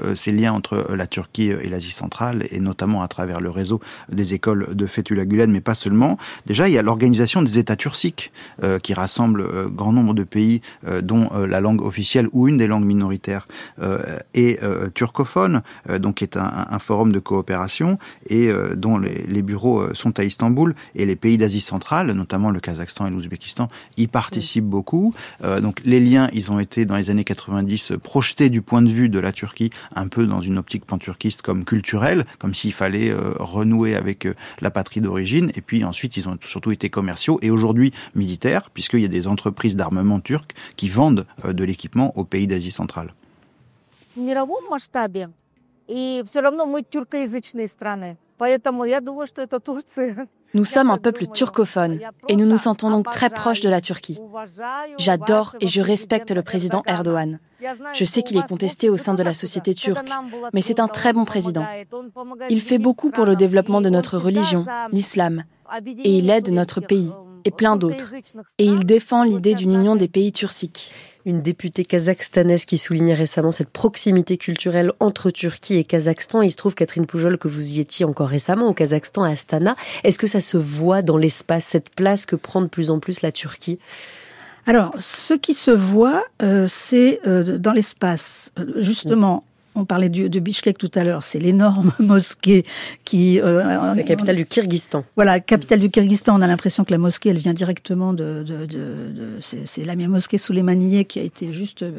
euh, ces liens entre la Turquie et l'Asie centrale, et notamment à travers le réseau des écoles de Fethullah Gülen, mais pas seulement. Déjà, il y a l'organisation des États turciques, euh, qui rassemble euh, grand nombre de pays, euh, dont euh, la langue officielle ou une des langues minoritaires euh, est euh, turcophone, euh, donc est un, un forum de coopération, et euh, dont les, les bureaux euh, sont à Istanbul, et les pays d'Asie centrale, notamment le Kazakhstan et l'Ouzbékistan, y participent oui. beaucoup. Euh, donc les liens, ils ont été dans les années quatre-vingt-dix projetés du point de vue de la Turquie, un peu dans une optique panturquiste comme culturelle, comme s'il fallait euh, renouer avec euh, la patrie d'origine, et puis ensuite ils ont surtout été commerciaux, et aujourd'hui militaires, puisqu'il y a des entreprises d'armement turques qui vendent euh, de l'équipement aux pays d'Asie centrale. В мировом масштабе, и все равно мы тюркоязычные страны, поэтому я думаю, что это Турция. Nous sommes un peuple turcophone et nous nous sentons donc très proches de la Turquie. J'adore et je respecte le président Erdogan. Je sais qu'il est contesté au sein de la société turque, mais c'est un très bon président. Il fait beaucoup pour le développement de notre religion, l'islam, et il aide notre pays et plein d'autres. Et il défend l'idée d'une union des pays turciques. Une députée kazakhstanaise qui soulignait récemment cette proximité culturelle entre Turquie et Kazakhstan. Il se trouve, Catherine Poujol, que vous y étiez encore récemment au Kazakhstan, à Astana. Est-ce que ça se voit dans l'espace, cette place que prend de plus en plus la Turquie ? Alors, ce qui se voit, euh, c'est euh, dans l'espace. Justement, on parlait du, de Bichkek tout à l'heure, c'est l'énorme mosquée qui... Euh, la capitale du Kyrgyzstan. Voilà, capitale du Kyrgyzstan. On a l'impression que la mosquée, elle vient directement de... de, de, de c'est, c'est la même mosquée Souleymaniye qui a été juste euh,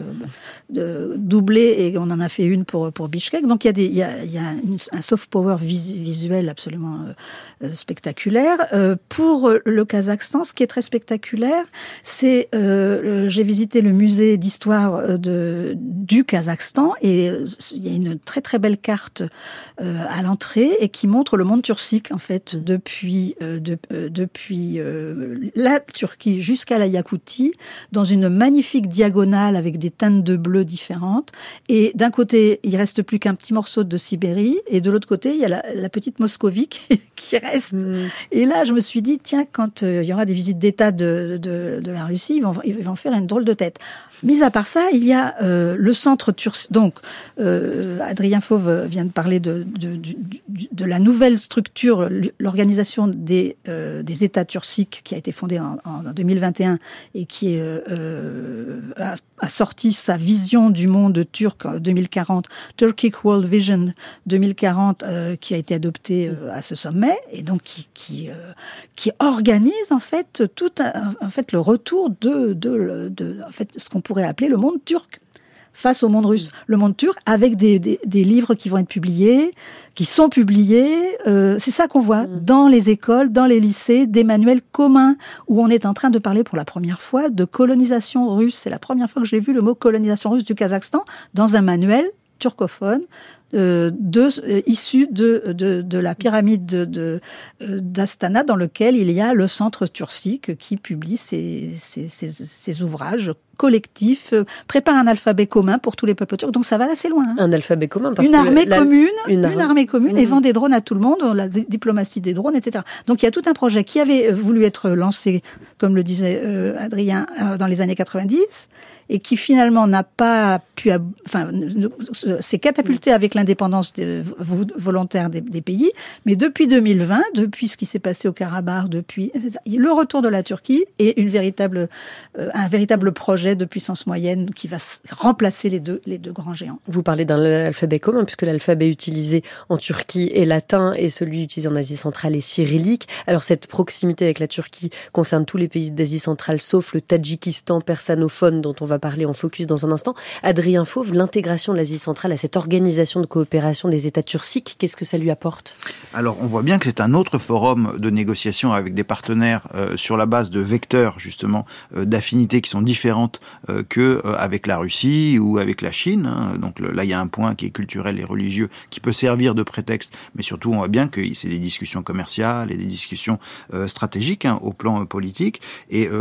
de, doublée, et on en a fait une pour, pour Bichkek. Donc il y a, des, il y a, il y a une, un soft power vis, visuel absolument euh, spectaculaire. Euh, pour le Kazakhstan, ce qui est très spectaculaire, c'est... Euh, j'ai visité le musée d'histoire de, du Kazakhstan, et... il y a une très très belle carte euh, à l'entrée, et qui montre le monde turcique en fait depuis euh, de, euh, depuis euh, la Turquie jusqu'à la Yakoutie, dans une magnifique diagonale avec des teintes de bleu différentes. Et d'un côté, il reste plus qu'un petit morceau de Sibérie, et de l'autre côté, il y a la, la petite Moscovie qui, qui reste. Mmh. Et là, je me suis dit, tiens, quand euh, il y aura des visites d'État de, de, de la Russie, ils vont, ils vont faire une drôle de tête. Mis à part ça, il y a euh, le centre turc. Donc, euh, Adrien Fauve vient de parler de, de, de, de la nouvelle structure, l'organisation des, euh, des États turciques, qui a été fondée en, en deux mille vingt et un et qui est, euh, a, a sorti sa vision du monde turc en deux mille quarante, Turkic World Vision deux mille quarante, euh, qui a été adoptée euh, à ce sommet, et donc qui, qui, euh, qui organise en fait tout un, en fait le retour de, de, de en fait ce qu'on pourrait appeler le monde turc face au monde russe. Le monde turc, avec des, des, des livres qui vont être publiés, qui sont publiés. Euh, c'est ça qu'on voit mmh. dans les écoles, dans les lycées, des manuels communs, où on est en train de parler pour la première fois de colonisation russe. C'est la première fois que j'ai vu le mot colonisation russe du Kazakhstan dans un manuel turcophone, Euh, de, euh, issu de, de, de la pyramide de, de, euh, d'Astana, dans lequel il y a le centre turcique qui publie ses, ses, ses, ses ouvrages collectifs, euh, prépare un alphabet commun pour tous les peuples turcs. Donc ça va assez loin. Hein. Un alphabet commun. Parce une que armée la, commune, une, une armée commune, mmh. et vend des drones à tout le monde, la d- diplomatie des drones, et cetera. Donc il y a tout un projet qui avait voulu être lancé, comme le disait euh, Adrien, euh, dans les années quatre-vingt-dix, et qui finalement n'a pas pu, ab- enfin, s'est catapulté avec l'indépendance des, volontaire des, des pays. Mais depuis deux mille vingt, depuis ce qui s'est passé au Karabakh, depuis le retour de la Turquie, et une véritable, euh, un véritable projet de puissance moyenne qui va remplacer les deux, les deux grands géants. Vous parlez d'un alphabet commun, puisque l'alphabet utilisé en Turquie est latin, et celui utilisé en Asie centrale est cyrillique. Alors cette proximité avec la Turquie concerne tous les pays d'Asie centrale, sauf le Tadjikistan persanophone, dont on va parler en focus dans un instant. Adrien Fauve, l'intégration de l'Asie centrale à cette organisation de coopération des États turciques, qu'est-ce que ça lui apporte ? Alors, on voit bien que c'est un autre forum de négociation avec des partenaires euh, sur la base de vecteurs, justement, euh, d'affinités qui sont différentes euh, que euh, avec la Russie ou avec la Chine. Hein. Donc le, là, il y a un point qui est culturel et religieux qui peut servir de prétexte, mais surtout, on voit bien que c'est des discussions commerciales et des discussions euh, stratégiques, hein, au plan euh, politique. Et euh,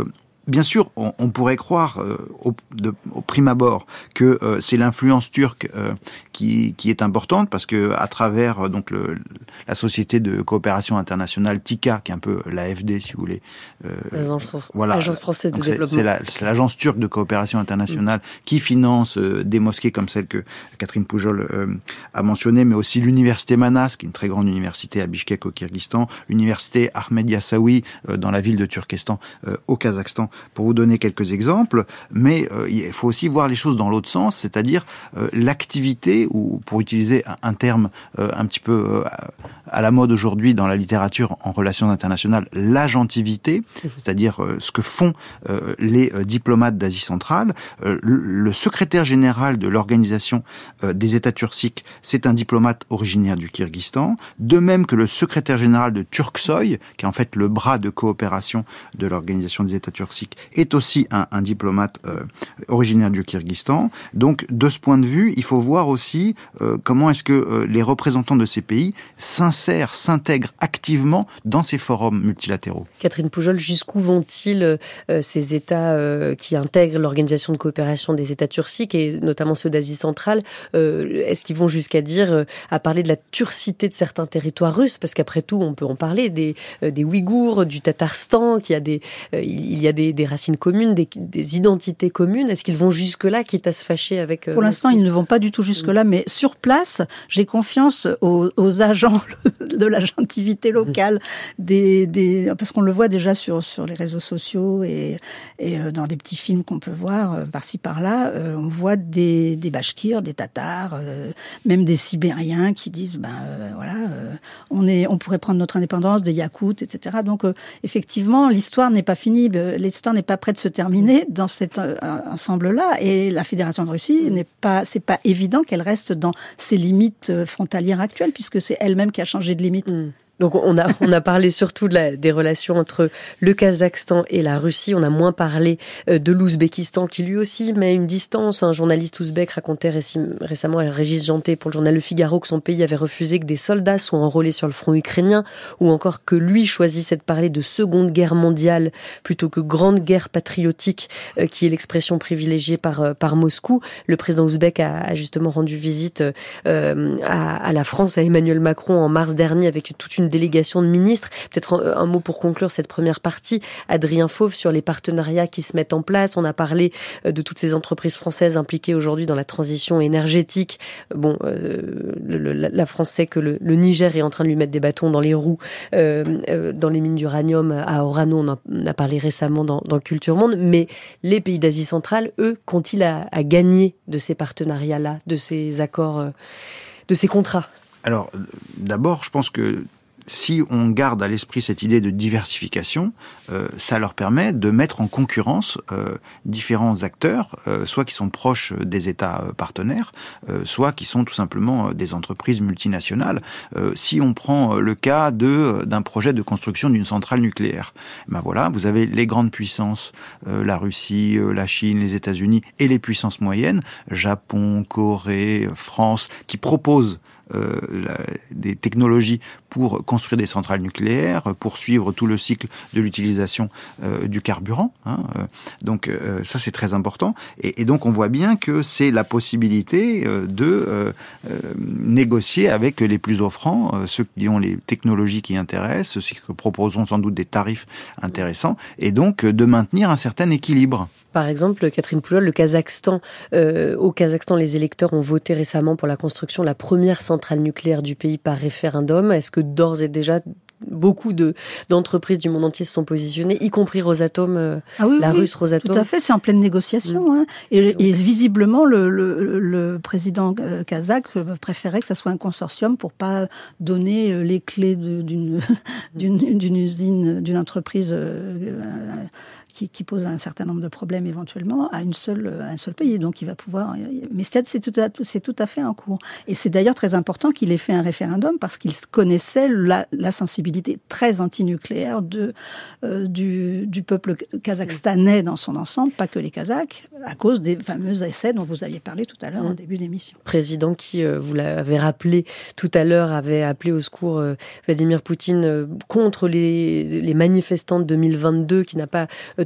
Bien sûr, on, on pourrait croire euh, au, de, au prime abord que euh, c'est l'influence turque euh, qui, qui est importante, parce que à travers euh, donc le, la société de coopération internationale TİKA, qui est un peu l'A F D si vous voulez, euh, l'agence, voilà, l'agence française de donc c'est, développement. C'est, la, c'est l'agence turque de coopération internationale mmh. qui finance euh, des mosquées comme celle que Catherine Pujol euh, a mentionnée, mais aussi l'université Manas, qui est une très grande université à Bishkek au Kyrgyzstan, l'université Ahmed Yassawi euh, dans la ville de Turkestan euh, au Kazakhstan, pour vous donner quelques exemples. Mais euh, il faut aussi voir les choses dans l'autre sens, c'est-à-dire euh, l'activité, ou pour utiliser un, un terme euh, un petit peu euh, à la mode aujourd'hui dans la littérature en relations internationales, l'agentivité, c'est-à-dire euh, ce que font euh, les euh, diplomates d'Asie centrale. Euh, le, le secrétaire général de l'organisation euh, des États turciques, c'est un diplomate originaire du Kyrgyzstan, de même que le secrétaire général de Turksoy, qui est en fait le bras de coopération de l'organisation des États turciques, est aussi un, un diplomate euh, originaire du Kyrgyzstan. Donc, de ce point de vue, il faut voir aussi euh, comment est-ce que euh, les représentants de ces pays s'insèrent, s'intègrent activement dans ces forums multilatéraux. Catherine Pujol, jusqu'où vont-ils euh, ces États euh, qui intègrent l'Organisation de coopération des États turciques, et notamment ceux d'Asie centrale? euh, Est-ce qu'ils vont jusqu'à dire, euh, à parler de la turcité de certains territoires russes? Parce qu'après tout, on peut en parler, des, euh, des Ouïghours, du Tatarstan, qu'il y a des, euh, il y a des, des racines communes, des, des identités communes. Est-ce qu'ils vont jusque-là, quitte à se fâcher avec... Euh, Pour l'instant, ils ne vont pas du tout jusque-là, mais sur place, j'ai confiance aux, aux agents de l'agentivité locale, des, des, parce qu'on le voit déjà sur, sur les réseaux sociaux et, et dans des petits films qu'on peut voir par-ci par-là. Euh, on voit des, des Bachkirs, des Tatars, euh, même des Sibériens qui disent, ben euh, voilà, euh, on, est, on pourrait prendre notre indépendance, des Yakoutes, et cetera. Donc, euh, effectivement, l'histoire n'est pas finie, l'histoire n'est pas prête de se terminer dans cet euh, ensemble-là, et la Fédération de Russie n'est pas, c'est pas évident qu'elle reste dans ses limites frontalières actuelles, puisque c'est elle-même qui a changé de limite. Mmh. Donc on a on a parlé surtout de la, des relations entre le Kazakhstan et la Russie. On a moins parlé de l'Ouzbékistan, qui lui aussi met une distance. Un journaliste ouzbek racontait réci, récemment à Régis Janté pour le journal Le Figaro que son pays avait refusé que des soldats soient enrôlés sur le front ukrainien, ou encore que lui choisissait de parler de Seconde Guerre mondiale plutôt que Grande Guerre patriotique, euh, qui est l'expression privilégiée par euh, par Moscou. Le président ouzbek a, a justement rendu visite euh, à, à la France, à Emmanuel Macron en mars dernier, avec toute une délégation de ministres. Peut-être un, un mot pour conclure cette première partie. Adrien Fauve, sur les partenariats qui se mettent en place. On a parlé de toutes ces entreprises françaises impliquées aujourd'hui dans la transition énergétique. Bon, euh, le, la France sait que le, le Niger est en train de lui mettre des bâtons dans les roues euh, euh, dans les mines d'uranium à Orano. On en a parlé récemment dans, dans Culture Monde. Mais les pays d'Asie centrale, eux, qu'ont-ils à, à gagner de ces partenariats-là, de ces accords, euh, de ces contrats? Alors, d'abord, je pense que si on garde à l'esprit cette idée de diversification, euh, ça leur permet de mettre en concurrence euh, différents acteurs, euh, soit qui sont proches des États partenaires, euh, soit qui sont tout simplement des entreprises multinationales. Euh, si on prend le cas de d'un projet de construction d'une centrale nucléaire, ben voilà, vous avez les grandes puissances, euh, la Russie, euh, la Chine, les États-Unis, et les puissances moyennes, Japon, Corée, France, qui proposent Euh, la, des technologies pour construire des centrales nucléaires, pour suivre tout le cycle de l'utilisation euh, du carburant. Hein, euh, donc euh, ça, c'est très important. Et, et donc on voit bien que c'est la possibilité euh, de euh, euh, négocier avec les plus offrants, euh, ceux qui ont les technologies qui intéressent, ceux qui proposeront sans doute des tarifs intéressants, et donc euh, de maintenir un certain équilibre. Par exemple, Catherine Pujol, le Kazakhstan, euh, au Kazakhstan, les électeurs ont voté récemment pour la construction de la première centrale nucléaire du pays par référendum. Est-ce que d'ores et déjà beaucoup de, d'entreprises du monde entier se sont positionnées, y compris Rosatom, euh, ah oui, la oui, russe Rosatom? Tout à fait, c'est en pleine négociation. Mmh. Hein. Et, et visiblement, le, le, le président kazakh préférait que ça soit un consortium pour pas donner les clés de, d'une, d'une, d'une usine, d'une entreprise euh, qui, qui pose un certain nombre de problèmes éventuellement à une seule, à un seul pays. Donc, il va pouvoir... Mais c'est tout, à, c'est tout à fait en cours. Et c'est d'ailleurs très important qu'il ait fait un référendum parce qu'il connaissait la, la sensibilité très antinucléaire de, euh, du, du peuple kazakhstanais dans son ensemble, pas que les Kazakhs, à cause des fameux essais dont vous aviez parlé tout à l'heure mmh. en début d'émission. Président qui, euh, vous l'avez rappelé tout à l'heure, avait appelé au secours euh, Vladimir Poutine euh, contre les, les manifestants de deux mille vingt-deux, qui n'a pas euh,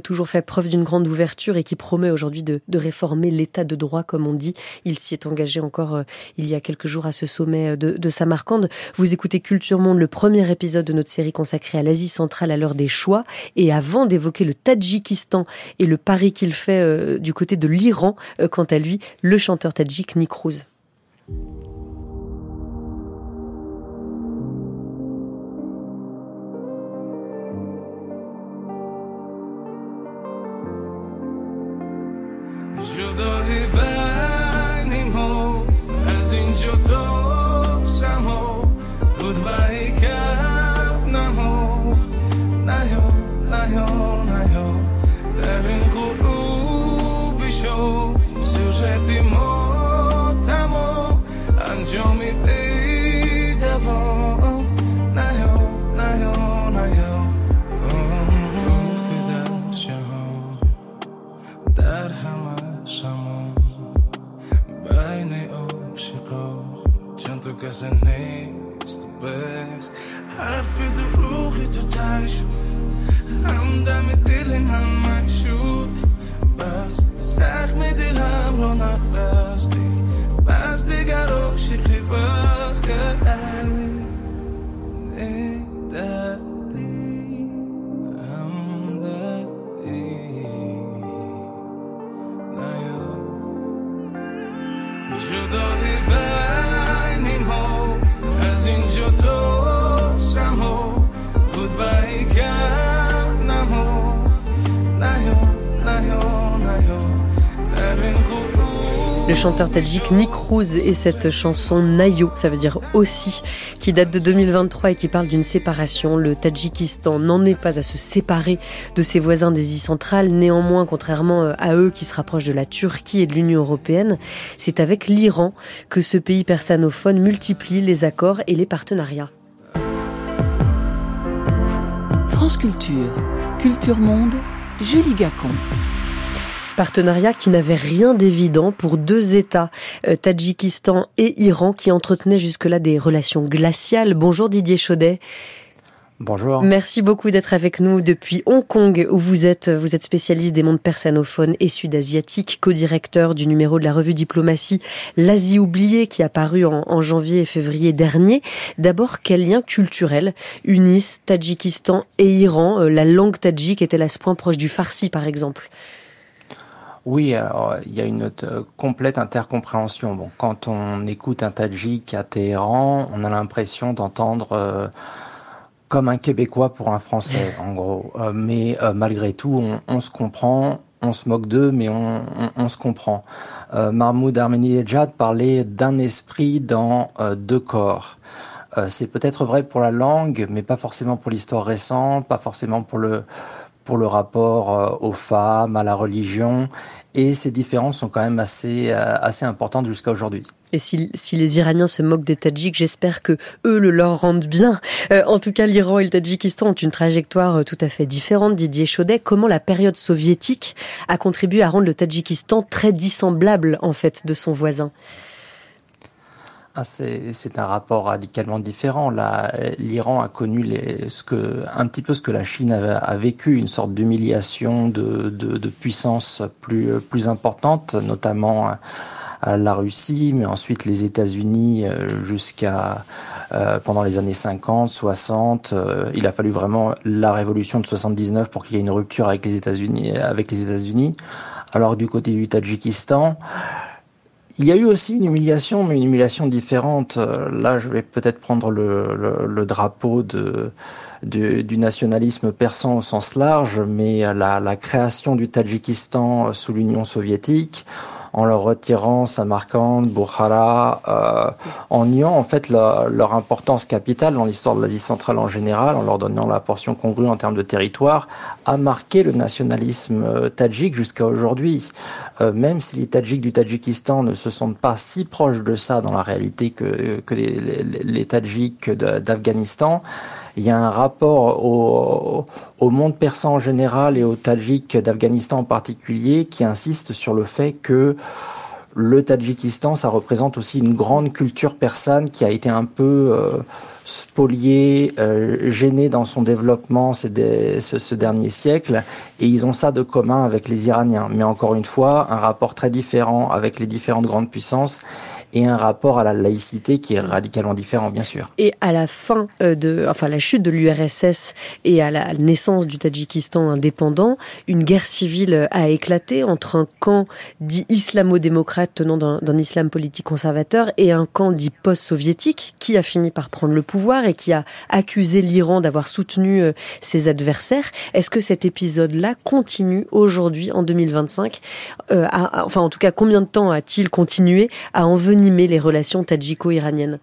toujours fait preuve d'une grande ouverture et qui promet aujourd'hui de, de réformer l'état de droit, comme on dit. Il s'y est engagé encore euh, il y a quelques jours à ce sommet de, de Samarcande. Vous écoutez Culture Monde, le premier épisode de notre série consacrée à l'Asie centrale à l'heure des choix. Et avant d'évoquer le Tadjikistan et le pari qu'il fait euh, du côté de l'Iran, euh, quant à lui, le chanteur tadjik Nick-Cruz. Le chanteur tadjik Nick-Cruz et cette chanson Nayo, ça veut dire aussi, qui date de deux mille vingt-trois et qui parle d'une séparation. Le Tadjikistan n'en est pas à se séparer de ses voisins d'Asie centrale. Néanmoins, contrairement à eux qui se rapprochent de la Turquie et de l'Union européenne, c'est avec l'Iran que ce pays persanophone multiplie les accords et les partenariats. France Culture, Culture Monde, Julie Gacon. Partenariat qui n'avait rien d'évident pour deux États, euh, Tadjikistan et Iran, qui entretenaient jusque-là des relations glaciales. Bonjour Didier Chaudet. Bonjour. Merci beaucoup d'être avec nous depuis Hong Kong, où vous êtes, vous êtes spécialiste des mondes persanophones et sud-asiatiques, co-directeur du numéro de la revue Diplomatie L'Asie oubliée, qui a paru en, en janvier et février dernier. D'abord, quel lien culturel unissent Tadjikistan et Iran? La langue tadjik est-elle à ce point proche du farsi, par exemple? Oui, alors, il y a une euh, complète intercompréhension. Bon, quand on écoute un tadjik à Téhéran, on a l'impression d'entendre euh, comme un Québécois pour un Français, en gros. Euh, mais euh, malgré tout, on, on se comprend, on se moque d'eux, mais on, on, on se comprend. Euh, Mahmoud Ahmadinejad parlait d'un esprit dans euh, deux corps. Euh, c'est peut-être vrai pour la langue, mais pas forcément pour l'histoire récente, pas forcément pour le pour le rapport euh, aux femmes, à la religion, et ces différences sont quand même assez euh, assez importantes jusqu'à aujourd'hui. Et si, si les Iraniens se moquent des Tadjiks, j'espère que eux le leur rendent bien. Euh, en tout cas, l'Iran et le Tadjikistan ont une trajectoire tout à fait différente. Didier Chaudet, comment la période soviétique a contribué à rendre le Tadjikistan très dissemblable en fait de son voisin? Ah, c'est, c'est un rapport radicalement différent. Là, l'Iran a connu les, ce que, un petit peu ce que la Chine a, a vécu, une sorte d'humiliation de, de, de puissance plus, plus importante, notamment à la Russie, mais ensuite les États-Unis jusqu'à euh, pendant les années cinquante, soixante. Euh, il a fallu vraiment la révolution de soixante-dix-neuf pour qu'il y ait une rupture avec les États-Unis, avec les États-Unis. Alors du côté du Tadjikistan, il y a eu aussi une humiliation, mais une humiliation différente. Là, je vais peut-être prendre le, le, le drapeau de, de, du nationalisme persan au sens large, mais la, la création du Tadjikistan sous l'Union soviétique, en leur retirant Samarcande, Bukhara, euh, en niant en fait leur, leur importance capitale dans l'histoire de l'Asie centrale en général, en leur donnant la portion congrue en termes de territoire, a marqué le nationalisme tadjik jusqu'à aujourd'hui. Euh, même si les Tadjiks du Tadjikistan ne se sentent pas si proches de ça dans la réalité que, que les, les, les Tadjiks de, d'Afghanistan, il y a un rapport au, au monde persan en général et aux Tadjiks d'Afghanistan en particulier qui insiste sur le fait que Le Tadjikistan, ça représente aussi une grande culture persane qui a été un peu euh, spoliée, euh, gênée dans son développement ces des, ce, ce dernier siècle, et ils ont ça de commun avec les Iraniens. Mais encore une fois, un rapport très différent avec les différentes grandes puissances et un rapport à la laïcité qui est radicalement différent, bien sûr. Et à la fin de, enfin, la chute de l'U R S S et à la naissance du Tadjikistan indépendant, une guerre civile a éclaté entre un camp dit islamo-démocrate tenant d'un, d'un islam politique conservateur et un camp dit post-soviétique qui a fini par prendre le pouvoir et qui a accusé l'Iran d'avoir soutenu euh, ses adversaires. Est-ce que cet épisode-là continue aujourd'hui, en deux mille vingt-cinq euh, à, à, enfin, en tout cas, combien de temps a-t-il continué à envenimer les relations tadjiko-iraniennes?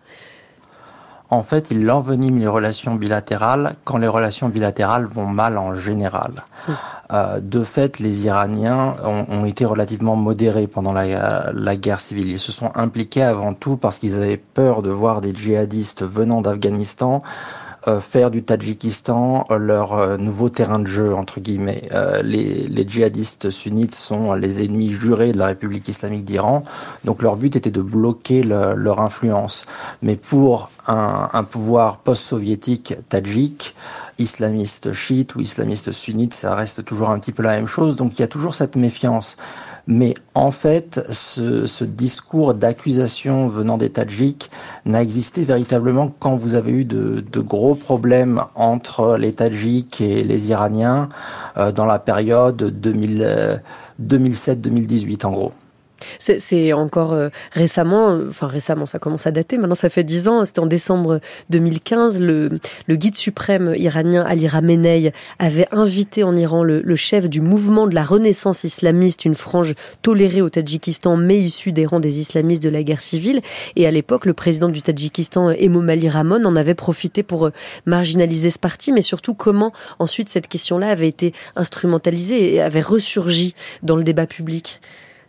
En fait, il envenime les relations bilatérales quand les relations bilatérales vont mal en général. Mmh. Euh, de fait, les Iraniens ont, ont été relativement modérés pendant la, la guerre civile. Ils se sont impliqués avant tout parce qu'ils avaient peur de voir des djihadistes venant d'Afghanistan euh, faire du Tadjikistan leur euh, nouveau terrain de jeu, entre guillemets. Euh, les, les djihadistes sunnites sont les ennemis jurés de la République islamique d'Iran, donc leur but était de bloquer le, leur influence. Mais pour un, un pouvoir post-soviétique tadjik, islamiste chiite ou islamiste sunnite, ça reste toujours un petit peu la même chose, donc il y a toujours cette méfiance. Mais en fait, ce, ce discours d'accusation venant des Tadjiks n'a existé véritablement quand vous avez eu de, de gros problèmes entre les Tadjiks et les Iraniens euh, dans la période deux mille, euh, deux mille sept deux mille dix-huit en gros. C'est, c'est encore euh, récemment, euh, enfin récemment, ça commence à dater, maintenant ça fait dix ans, c'était en décembre deux mille quinze, le, le guide suprême iranien Ali Khamenei avait invité en Iran le, le chef du mouvement de la renaissance islamiste, une frange tolérée au Tadjikistan, mais issue des rangs des islamistes de la guerre civile. Et à l'époque, le président du Tadjikistan, Emomali Rahmon, en avait profité pour euh, marginaliser ce parti, mais surtout comment ensuite cette question-là avait été instrumentalisée et avait ressurgi dans le débat public.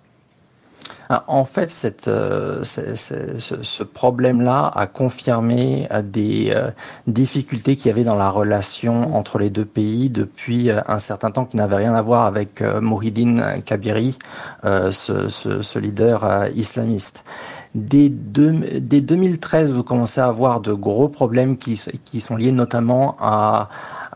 En fait, cette, euh, c'est, c'est, ce, ce problème-là a confirmé des euh, difficultés qu'il y avait dans la relation entre les deux pays depuis euh, un certain temps, qui n'avait rien à voir avec euh, Mouhidine Kabiri, euh, ce, ce, ce leader euh, islamiste. Dès, deux, dès deux mille treize, vous commencez à avoir de gros problèmes qui, qui sont liés notamment à,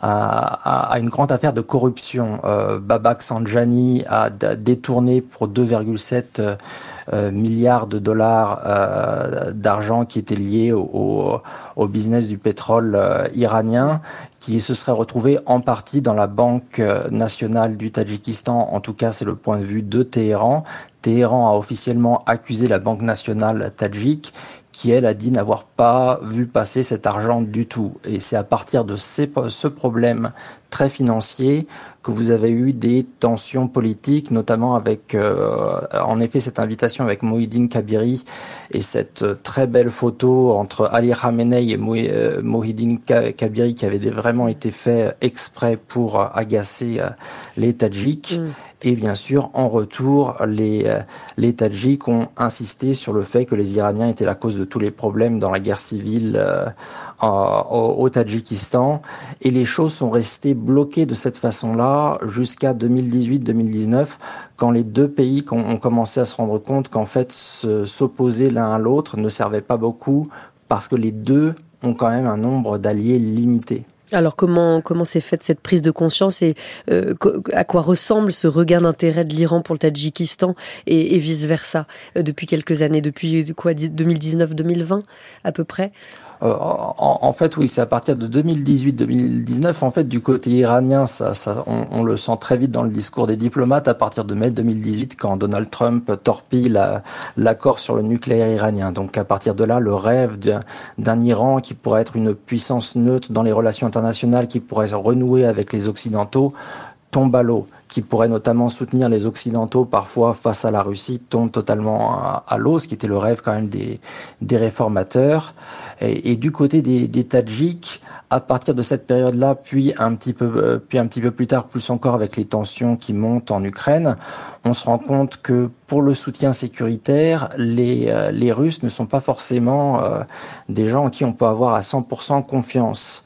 à, à une grande affaire de corruption. Euh, Babak Sanjani a détourné pour deux virgule sept euh, milliards de dollars euh, d'argent qui étaient liés au, au, au business du pétrole euh, iranien, qui se serait retrouvé en partie dans la Banque nationale du Tadjikistan. En tout cas, c'est le point de vue de Téhéran. Téhéran a officiellement accusé la Banque nationale tadjik, qui elle a dit n'avoir pas vu passer cet argent du tout. Et c'est à partir de ces, ce problème très financier que vous avez eu des tensions politiques, notamment avec, euh, en effet, cette invitation avec Mouhidine Kabiri et cette très belle photo entre Ali Khamenei et Mouhidine Kabiri qui avait vraiment été fait exprès pour agacer les Tadjiks. Mmh. Et bien sûr, en retour, les, les Tadjiks ont insisté sur le fait que les Iraniens étaient la cause de tous les problèmes dans la guerre civile euh, au, au Tadjikistan. Et les choses sont restées bloquées de cette façon-là jusqu'à deux mille dix-huit deux mille dix-neuf, quand les deux pays ont commencé à se rendre compte qu'en fait, se, s'opposer l'un à l'autre ne servait pas beaucoup parce que les deux ont quand même un nombre d'alliés limité. Alors comment comment s'est faite cette prise de conscience et euh, à quoi ressemble ce regain d'intérêt de l'Iran pour le Tadjikistan et, et vice versa euh, depuis quelques années, depuis quoi deux mille dix-neuf deux mille vingt à peu près? Euh, en, en fait, oui, c'est à partir de deux mille dix-huit deux mille dix-neuf. En fait, du côté iranien, ça, ça, on, on le sent très vite dans le discours des diplomates à partir de mai deux mille dix-huit, quand Donald Trump torpille la, l'accord sur le nucléaire iranien. Donc, à partir de là, le rêve d'un, d'un Iran qui pourrait être une puissance neutre dans les relations internationales, qui pourrait se renouer avec les Occidentaux, tombe à l'eau, qui pourrait notamment soutenir les Occidentaux parfois face à la Russie, tombe totalement à, à l'eau, ce qui était le rêve quand même des, des réformateurs. Et, et du côté des, des Tadjiks, à partir de cette période-là, puis un petit peu, puis un petit peu plus tard, plus encore avec les tensions qui montent en Ukraine, on se rend compte que pour le soutien sécuritaire, les, les Russes ne sont pas forcément euh, des gens en qui on peut avoir à cent pour cent confiance.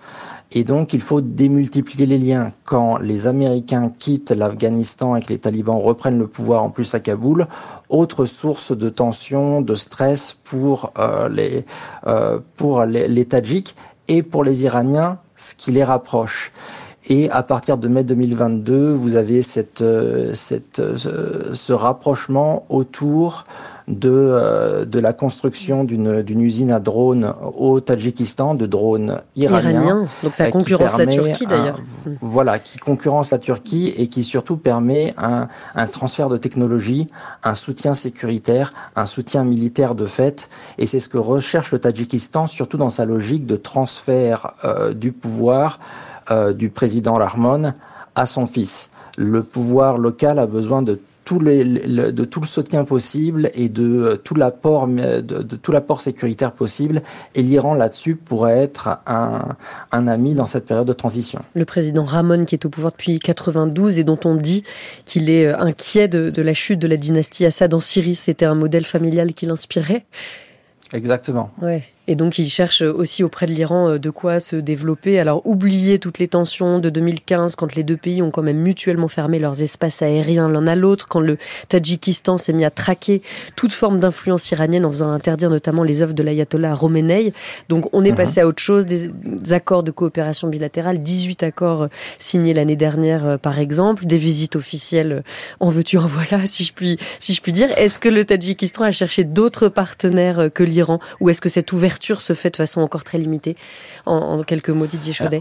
Et donc, il faut démultiplier les liens. Quand les Américains quittent l'Afghanistan et que les talibans reprennent le pouvoir en plus à Kaboul, autre source de tension, de stress pour euh, les euh, pour les, les Tadjiks et pour les Iraniens, ce qui les rapproche. Et à partir de mai deux mille vingt-deux, vous avez cette, cette, ce, ce rapprochement autour de, euh, de la construction d'une, d'une usine à drones au Tadjikistan, de drones iraniens. Iranien. Donc ça concurrence la Turquie d'ailleurs. Un, voilà, qui concurrence la Turquie et qui surtout permet un, un transfert de technologie, un soutien sécuritaire, un soutien militaire de fait. Et c'est ce que recherche le Tadjikistan, surtout dans sa logique de transfert euh, du pouvoir Euh, du président Rahmon à son fils. Le pouvoir local a besoin de tout, les, le, de tout le soutien possible et de euh, tout l'apport, de, de tout l'apport sécuritaire possible. Et l'Iran là-dessus pourrait être un, un ami dans cette période de transition. Le président Rahmon qui est au pouvoir depuis quatre-vingt-douze et dont on dit qu'il est inquiet de, de la chute de la dynastie Assad en Syrie, c'était un modèle familial qui l'inspirait. Exactement. Ouais. Et donc, il cherche aussi auprès de l'Iran de quoi se développer. Alors, oubliez toutes les tensions de deux mille quinze, quand les deux pays ont quand même mutuellement fermé leurs espaces aériens l'un à l'autre, quand le Tadjikistan s'est mis à traquer toute forme d'influence iranienne en faisant interdire notamment les œuvres de l'ayatollah Khomeini. Donc, on est mmh. passé à autre chose, des, des accords de coopération bilatérale, dix-huit accords signés l'année dernière, par exemple, des visites officielles, en veux-tu, en voilà, si je puis, si je puis dire. Est-ce que le Tadjikistan a cherché d'autres partenaires que l'Iran, ou est-ce que cette ouverture se fait de façon encore très limitée? En, en quelques mots, Didier Chaudet.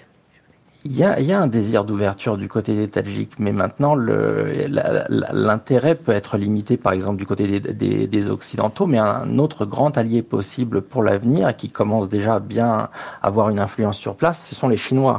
Il y a, il y a un désir d'ouverture du côté des Tadjiks, mais maintenant le, la, la, l'intérêt peut être limité, par exemple du côté des, des, des Occidentaux, mais un autre grand allié possible pour l'avenir et qui commence déjà à bien avoir une influence sur place, ce sont les Chinois.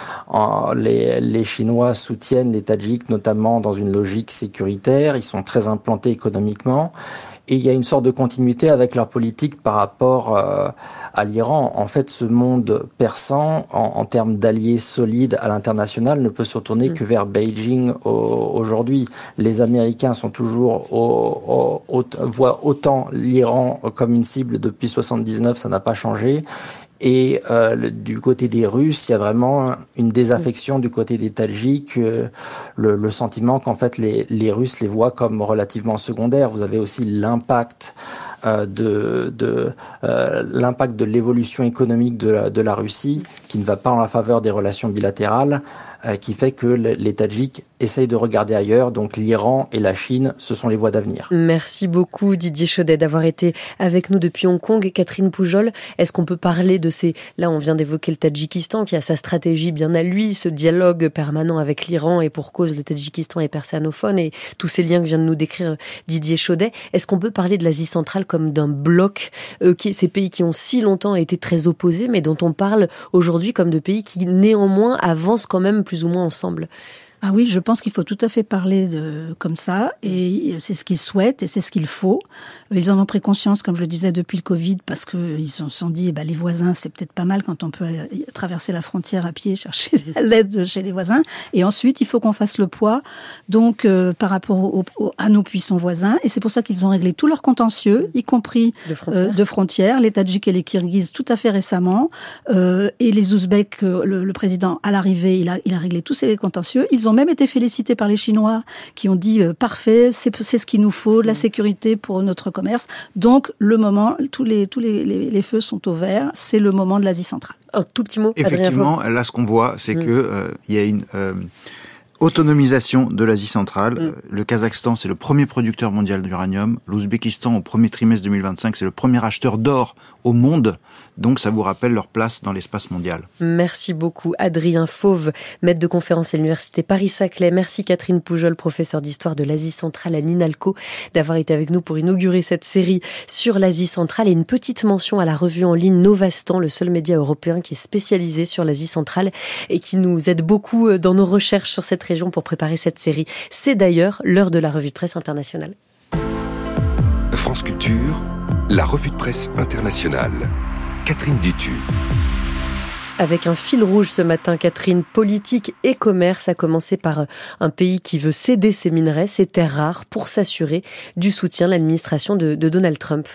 En, les, les Chinois soutiennent les Tadjiks notamment dans une logique sécuritaire, ils sont très implantés économiquement. Et il y a une sorte de continuité avec leur politique par rapport euh, à l'Iran. En fait, ce monde persan, en, en termes d'alliés solides à l'international, ne peut se tourner mmh. que vers Beijing au, aujourd'hui. Les Américains sont toujours au, au, au, voient autant l'Iran comme une cible depuis soixante-dix-neuf, ça n'a pas changé. Et euh, le, du côté des Russes, il y a vraiment une désaffection du côté des Tadjiks, euh, le, le sentiment qu'en fait les, les Russes les voient comme relativement secondaires. Vous avez aussi l'impact euh, de, de euh, l'impact de l'évolution économique de la, de la Russie, qui ne va pas en la faveur des relations bilatérales, euh, qui fait que les Tadjiks essayent de regarder ailleurs. Donc l'Iran et la Chine, ce sont les voies d'avenir. Merci beaucoup Didier Chaudet d'avoir été avec nous depuis Hong Kong. Catherine Poujol, est-ce qu'on peut parler de ces... Là, on vient d'évoquer le Tadjikistan qui a sa stratégie bien à lui, ce dialogue permanent avec l'Iran et pour cause le Tadjikistan est persanophone et tous ces liens que vient de nous décrire Didier Chaudet. Est-ce qu'on peut parler de l'Asie centrale comme d'un bloc, euh, qui, ces pays qui ont si longtemps été très opposés, mais dont on parle aujourd'hui comme de pays qui néanmoins avancent quand même plus ou moins ensemble? Ah oui, je pense qu'il faut tout à fait parler de comme ça, et c'est ce qu'ils souhaitent et c'est ce qu'il faut. Ils en ont pris conscience, comme je le disais, depuis le Covid, parce que ils se sont dit, bah, les voisins, c'est peut-être pas mal quand on peut traverser la frontière à pied, chercher l'aide chez les voisins. Et ensuite, il faut qu'on fasse le poids, donc euh, par rapport au, au, à nos puissants voisins. Et c'est pour ça qu'ils ont réglé tous leurs contentieux, y compris de frontières, euh, de frontières les Tadjiks et les Kirghizes, tout à fait récemment, euh, et les Ouzbeks. Le, le président, à l'arrivée, il a, il a réglé tous ces contentieux. Ils ont même été félicités par les Chinois qui ont dit euh, parfait, c'est, c'est ce qu'il nous faut, de la sécurité pour notre commerce. Donc le moment, tous les tous les, les, les feux sont au vert. C'est le moment de l'Asie centrale. Un tout petit mot. Effectivement, là ce qu'on voit, c'est mmh. que euh, il y a une euh, autonomisation de l'Asie centrale. Mmh. Le Kazakhstan, c'est le premier producteur mondial d'uranium. L'Ouzbékistan, au premier trimestre deux mille vingt-cinq, c'est le premier acheteur d'or au monde. Donc, ça vous rappelle leur place dans l'espace mondial. Merci beaucoup, Adrien Fauve, maître de conférence à l'Université Paris-Saclay. Merci, Catherine Poujol, professeure d'histoire de l'Asie centrale à l'INALCO, d'avoir été avec nous pour inaugurer cette série sur l'Asie centrale. Et une petite mention à la revue en ligne Novastan, le seul média européen qui est spécialisé sur l'Asie centrale et qui nous aide beaucoup dans nos recherches sur cette région pour préparer cette série. C'est d'ailleurs l'heure de la revue de presse internationale. France Culture, la revue de presse internationale. Catherine Dutu. Avec un fil rouge ce matin, Catherine, politique et commerce, à commencer par un pays qui veut céder ses minerais, ses terres rares, pour s'assurer du soutien de l'administration de, de Donald Trump.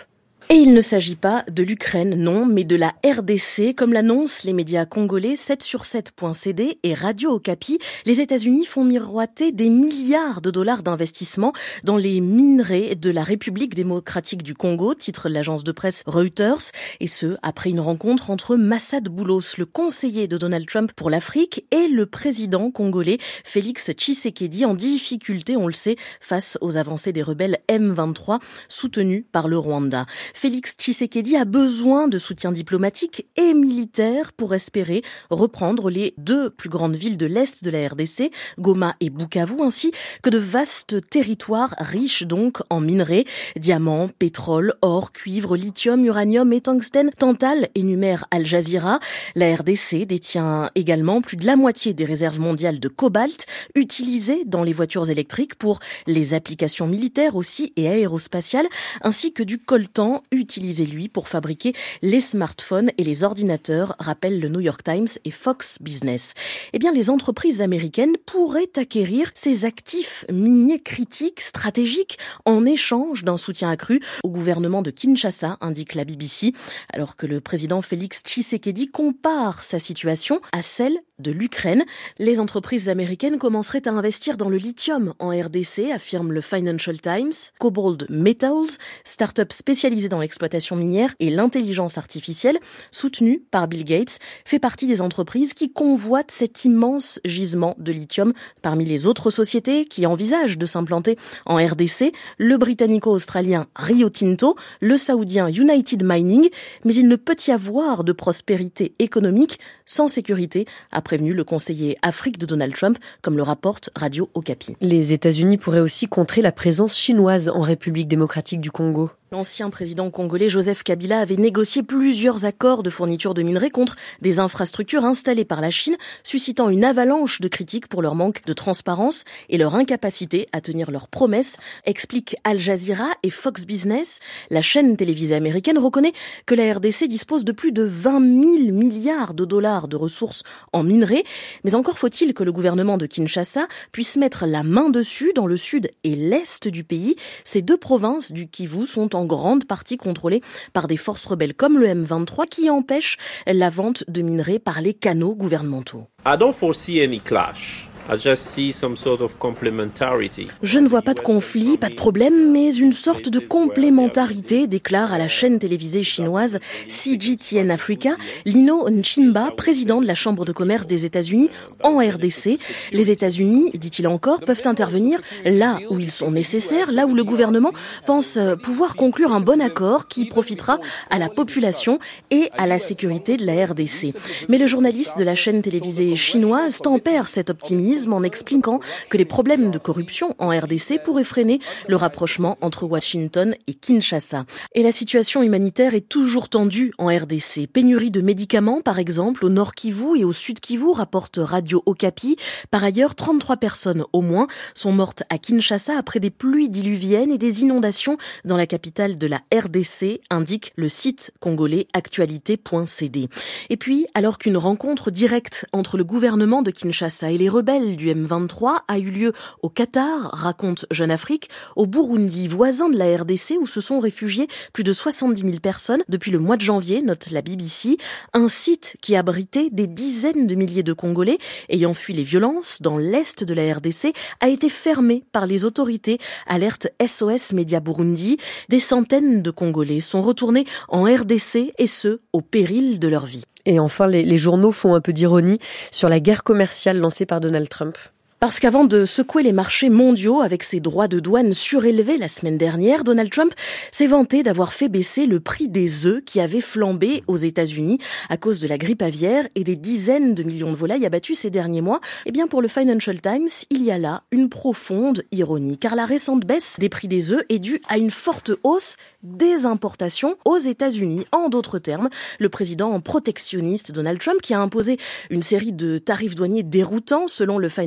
Et il ne s'agit pas de l'Ukraine, non, mais de la R D C. Comme l'annoncent les médias congolais sept sur sept point c d et Radio Okapi, les États-Unis font miroiter des milliards de dollars d'investissement dans les minerais de la République démocratique du Congo, titre l'agence de presse Reuters, et ce, après une rencontre entre Massad Boulos, le conseiller de Donald Trump pour l'Afrique, et le président congolais Félix Tshisekedi, en difficulté, on le sait, face aux avancées des rebelles M vingt-trois, soutenus par le Rwanda. Félix Tshisekedi a besoin de soutien diplomatique et militaire pour espérer reprendre les deux plus grandes villes de l'Est de la R D C, Goma et Bukavu, ainsi que de vastes territoires riches donc en minerais, diamants, pétrole, or, cuivre, lithium, uranium et tungstène. Tantal, énumère Al Jazeera. La R D C détient également plus de la moitié des réserves mondiales de cobalt, utilisées dans les voitures électriques pour les applications militaires aussi et aérospatiales, ainsi que du coltan utilisé, lui, pour fabriquer les smartphones et les ordinateurs, rappellent le New York Times et Fox Business. Eh bien, les entreprises américaines pourraient acquérir ces actifs miniers critiques, stratégiques, en échange d'un soutien accru au gouvernement de Kinshasa, indique la B B C, alors que le président Félix Tshisekedi compare sa situation à celle de l'Ukraine. Les entreprises américaines commenceraient à investir dans le lithium en R D C, affirme le Financial Times. Cobalt Metals, start-up spécialisée dans l'exploitation minière et l'intelligence artificielle, soutenue par Bill Gates, fait partie des entreprises qui convoitent cet immense gisement de lithium. Parmi les autres sociétés qui envisagent de s'implanter en R D C, le britannico-australien Rio Tinto, le saoudien United Mining, mais il ne peut y avoir de prospérité économique sans sécurité, a prévenu le conseiller Afrique de Donald Trump, comme le rapporte Radio Okapi. Les États-Unis pourraient aussi contrer la présence chinoise en République démocratique du Congo. L'ancien président congolais Joseph Kabila avait négocié plusieurs accords de fourniture de minerais contre des infrastructures installées par la Chine, suscitant une avalanche de critiques pour leur manque de transparence et leur incapacité à tenir leurs promesses, explique Al Jazeera et Fox Business. La chaîne télévisée américaine reconnaît que la R D C dispose de plus de vingt mille milliards de dollars de ressources en minerais, mais encore faut-il que le gouvernement de Kinshasa puisse mettre la main dessus dans le sud et l'est du pays. Ces deux provinces du Kivu sont en grande partie contrôlées par des forces rebelles comme le M vingt-trois qui empêchent la vente de minerais par les canaux gouvernementaux. I don't foresee any clash. I just see some sort of complementarity. Je ne vois pas de conflit, pas de problème, mais une sorte de complémentarité, déclare à la chaîne télévisée chinoise C G T N Africa Lino Nchimba, président de la Chambre de commerce des États-Unis en R D C. Les États-Unis, dit-il encore, peuvent intervenir là où ils sont nécessaires, là où le gouvernement pense pouvoir conclure un bon accord qui profitera à la population et à la sécurité de la R D C. Mais le journaliste de la chaîne télévisée chinoise tempère cet optimisme en expliquant que les problèmes de corruption en R D C pourraient freiner le rapprochement entre Washington et Kinshasa. Et la situation humanitaire est toujours tendue en R D C. Pénurie de médicaments, par exemple, au nord Kivu et au sud Kivu, rapporte Radio Okapi. Par ailleurs, trente-trois personnes au moins sont mortes à Kinshasa après des pluies diluviennes et des inondations dans la capitale de la R D C, indique le site congolais actualité point c d. Et puis, alors qu'une rencontre directe entre le gouvernement de Kinshasa et les rebelles du M vingt-trois a eu lieu au Qatar, raconte Jeune Afrique, au Burundi, voisin de la R D C, où se sont réfugiées plus de soixante-dix mille personnes depuis le mois de janvier, note la B B C. Un site qui abritait des dizaines de milliers de Congolais ayant fui les violences dans l'est de la R D C a été fermé par les autorités, alerte S O S Média Burundi. Des centaines de Congolais sont retournés en R D C et ce, au péril de leur vie. Et enfin, les, les journaux font un peu d'ironie sur la guerre commerciale lancée par Donald Trump. Parce qu'avant de secouer les marchés mondiaux avec ses droits de douane surélevés la semaine dernière, Donald Trump s'est vanté d'avoir fait baisser le prix des œufs qui avaient flambé aux États-Unis à cause de la grippe aviaire et des dizaines de millions de volailles abattues ces derniers mois. Eh bien, pour le Financial Times, il y a là une profonde ironie, car la récente baisse des prix des œufs est due à une forte hausse des importations aux États-Unis. En d'autres termes, le président protectionniste Donald Trump, qui a imposé une série de tarifs douaniers déroutants selon le Financial Times,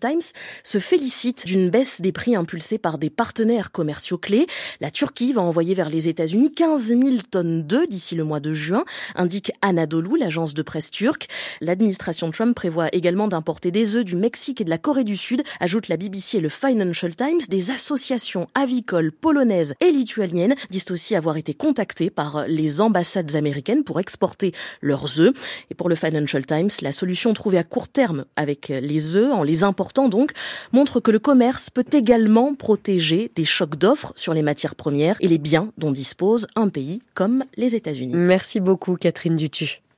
Times se félicite d'une baisse des prix impulsée par des partenaires commerciaux clés. La Turquie va envoyer vers les États-Unis quinze mille tonnes d'œufs d'ici le mois de juin, indique Anadolu, l'agence de presse turque. L'administration Trump prévoit également d'importer des œufs du Mexique et de la Corée du Sud, ajoute la B B C et le Financial Times. Des associations avicoles polonaises et lituaniennes disent aussi avoir été contactées par les ambassades américaines pour exporter leurs œufs. Et pour le Financial Times, la solution trouvée à court terme avec les œufs, en les important donc, montre que le commerce peut également protéger des chocs d'offres sur les matières premières et les biens dont dispose un pays comme les États-Unis. Merci beaucoup Catherine Dutu.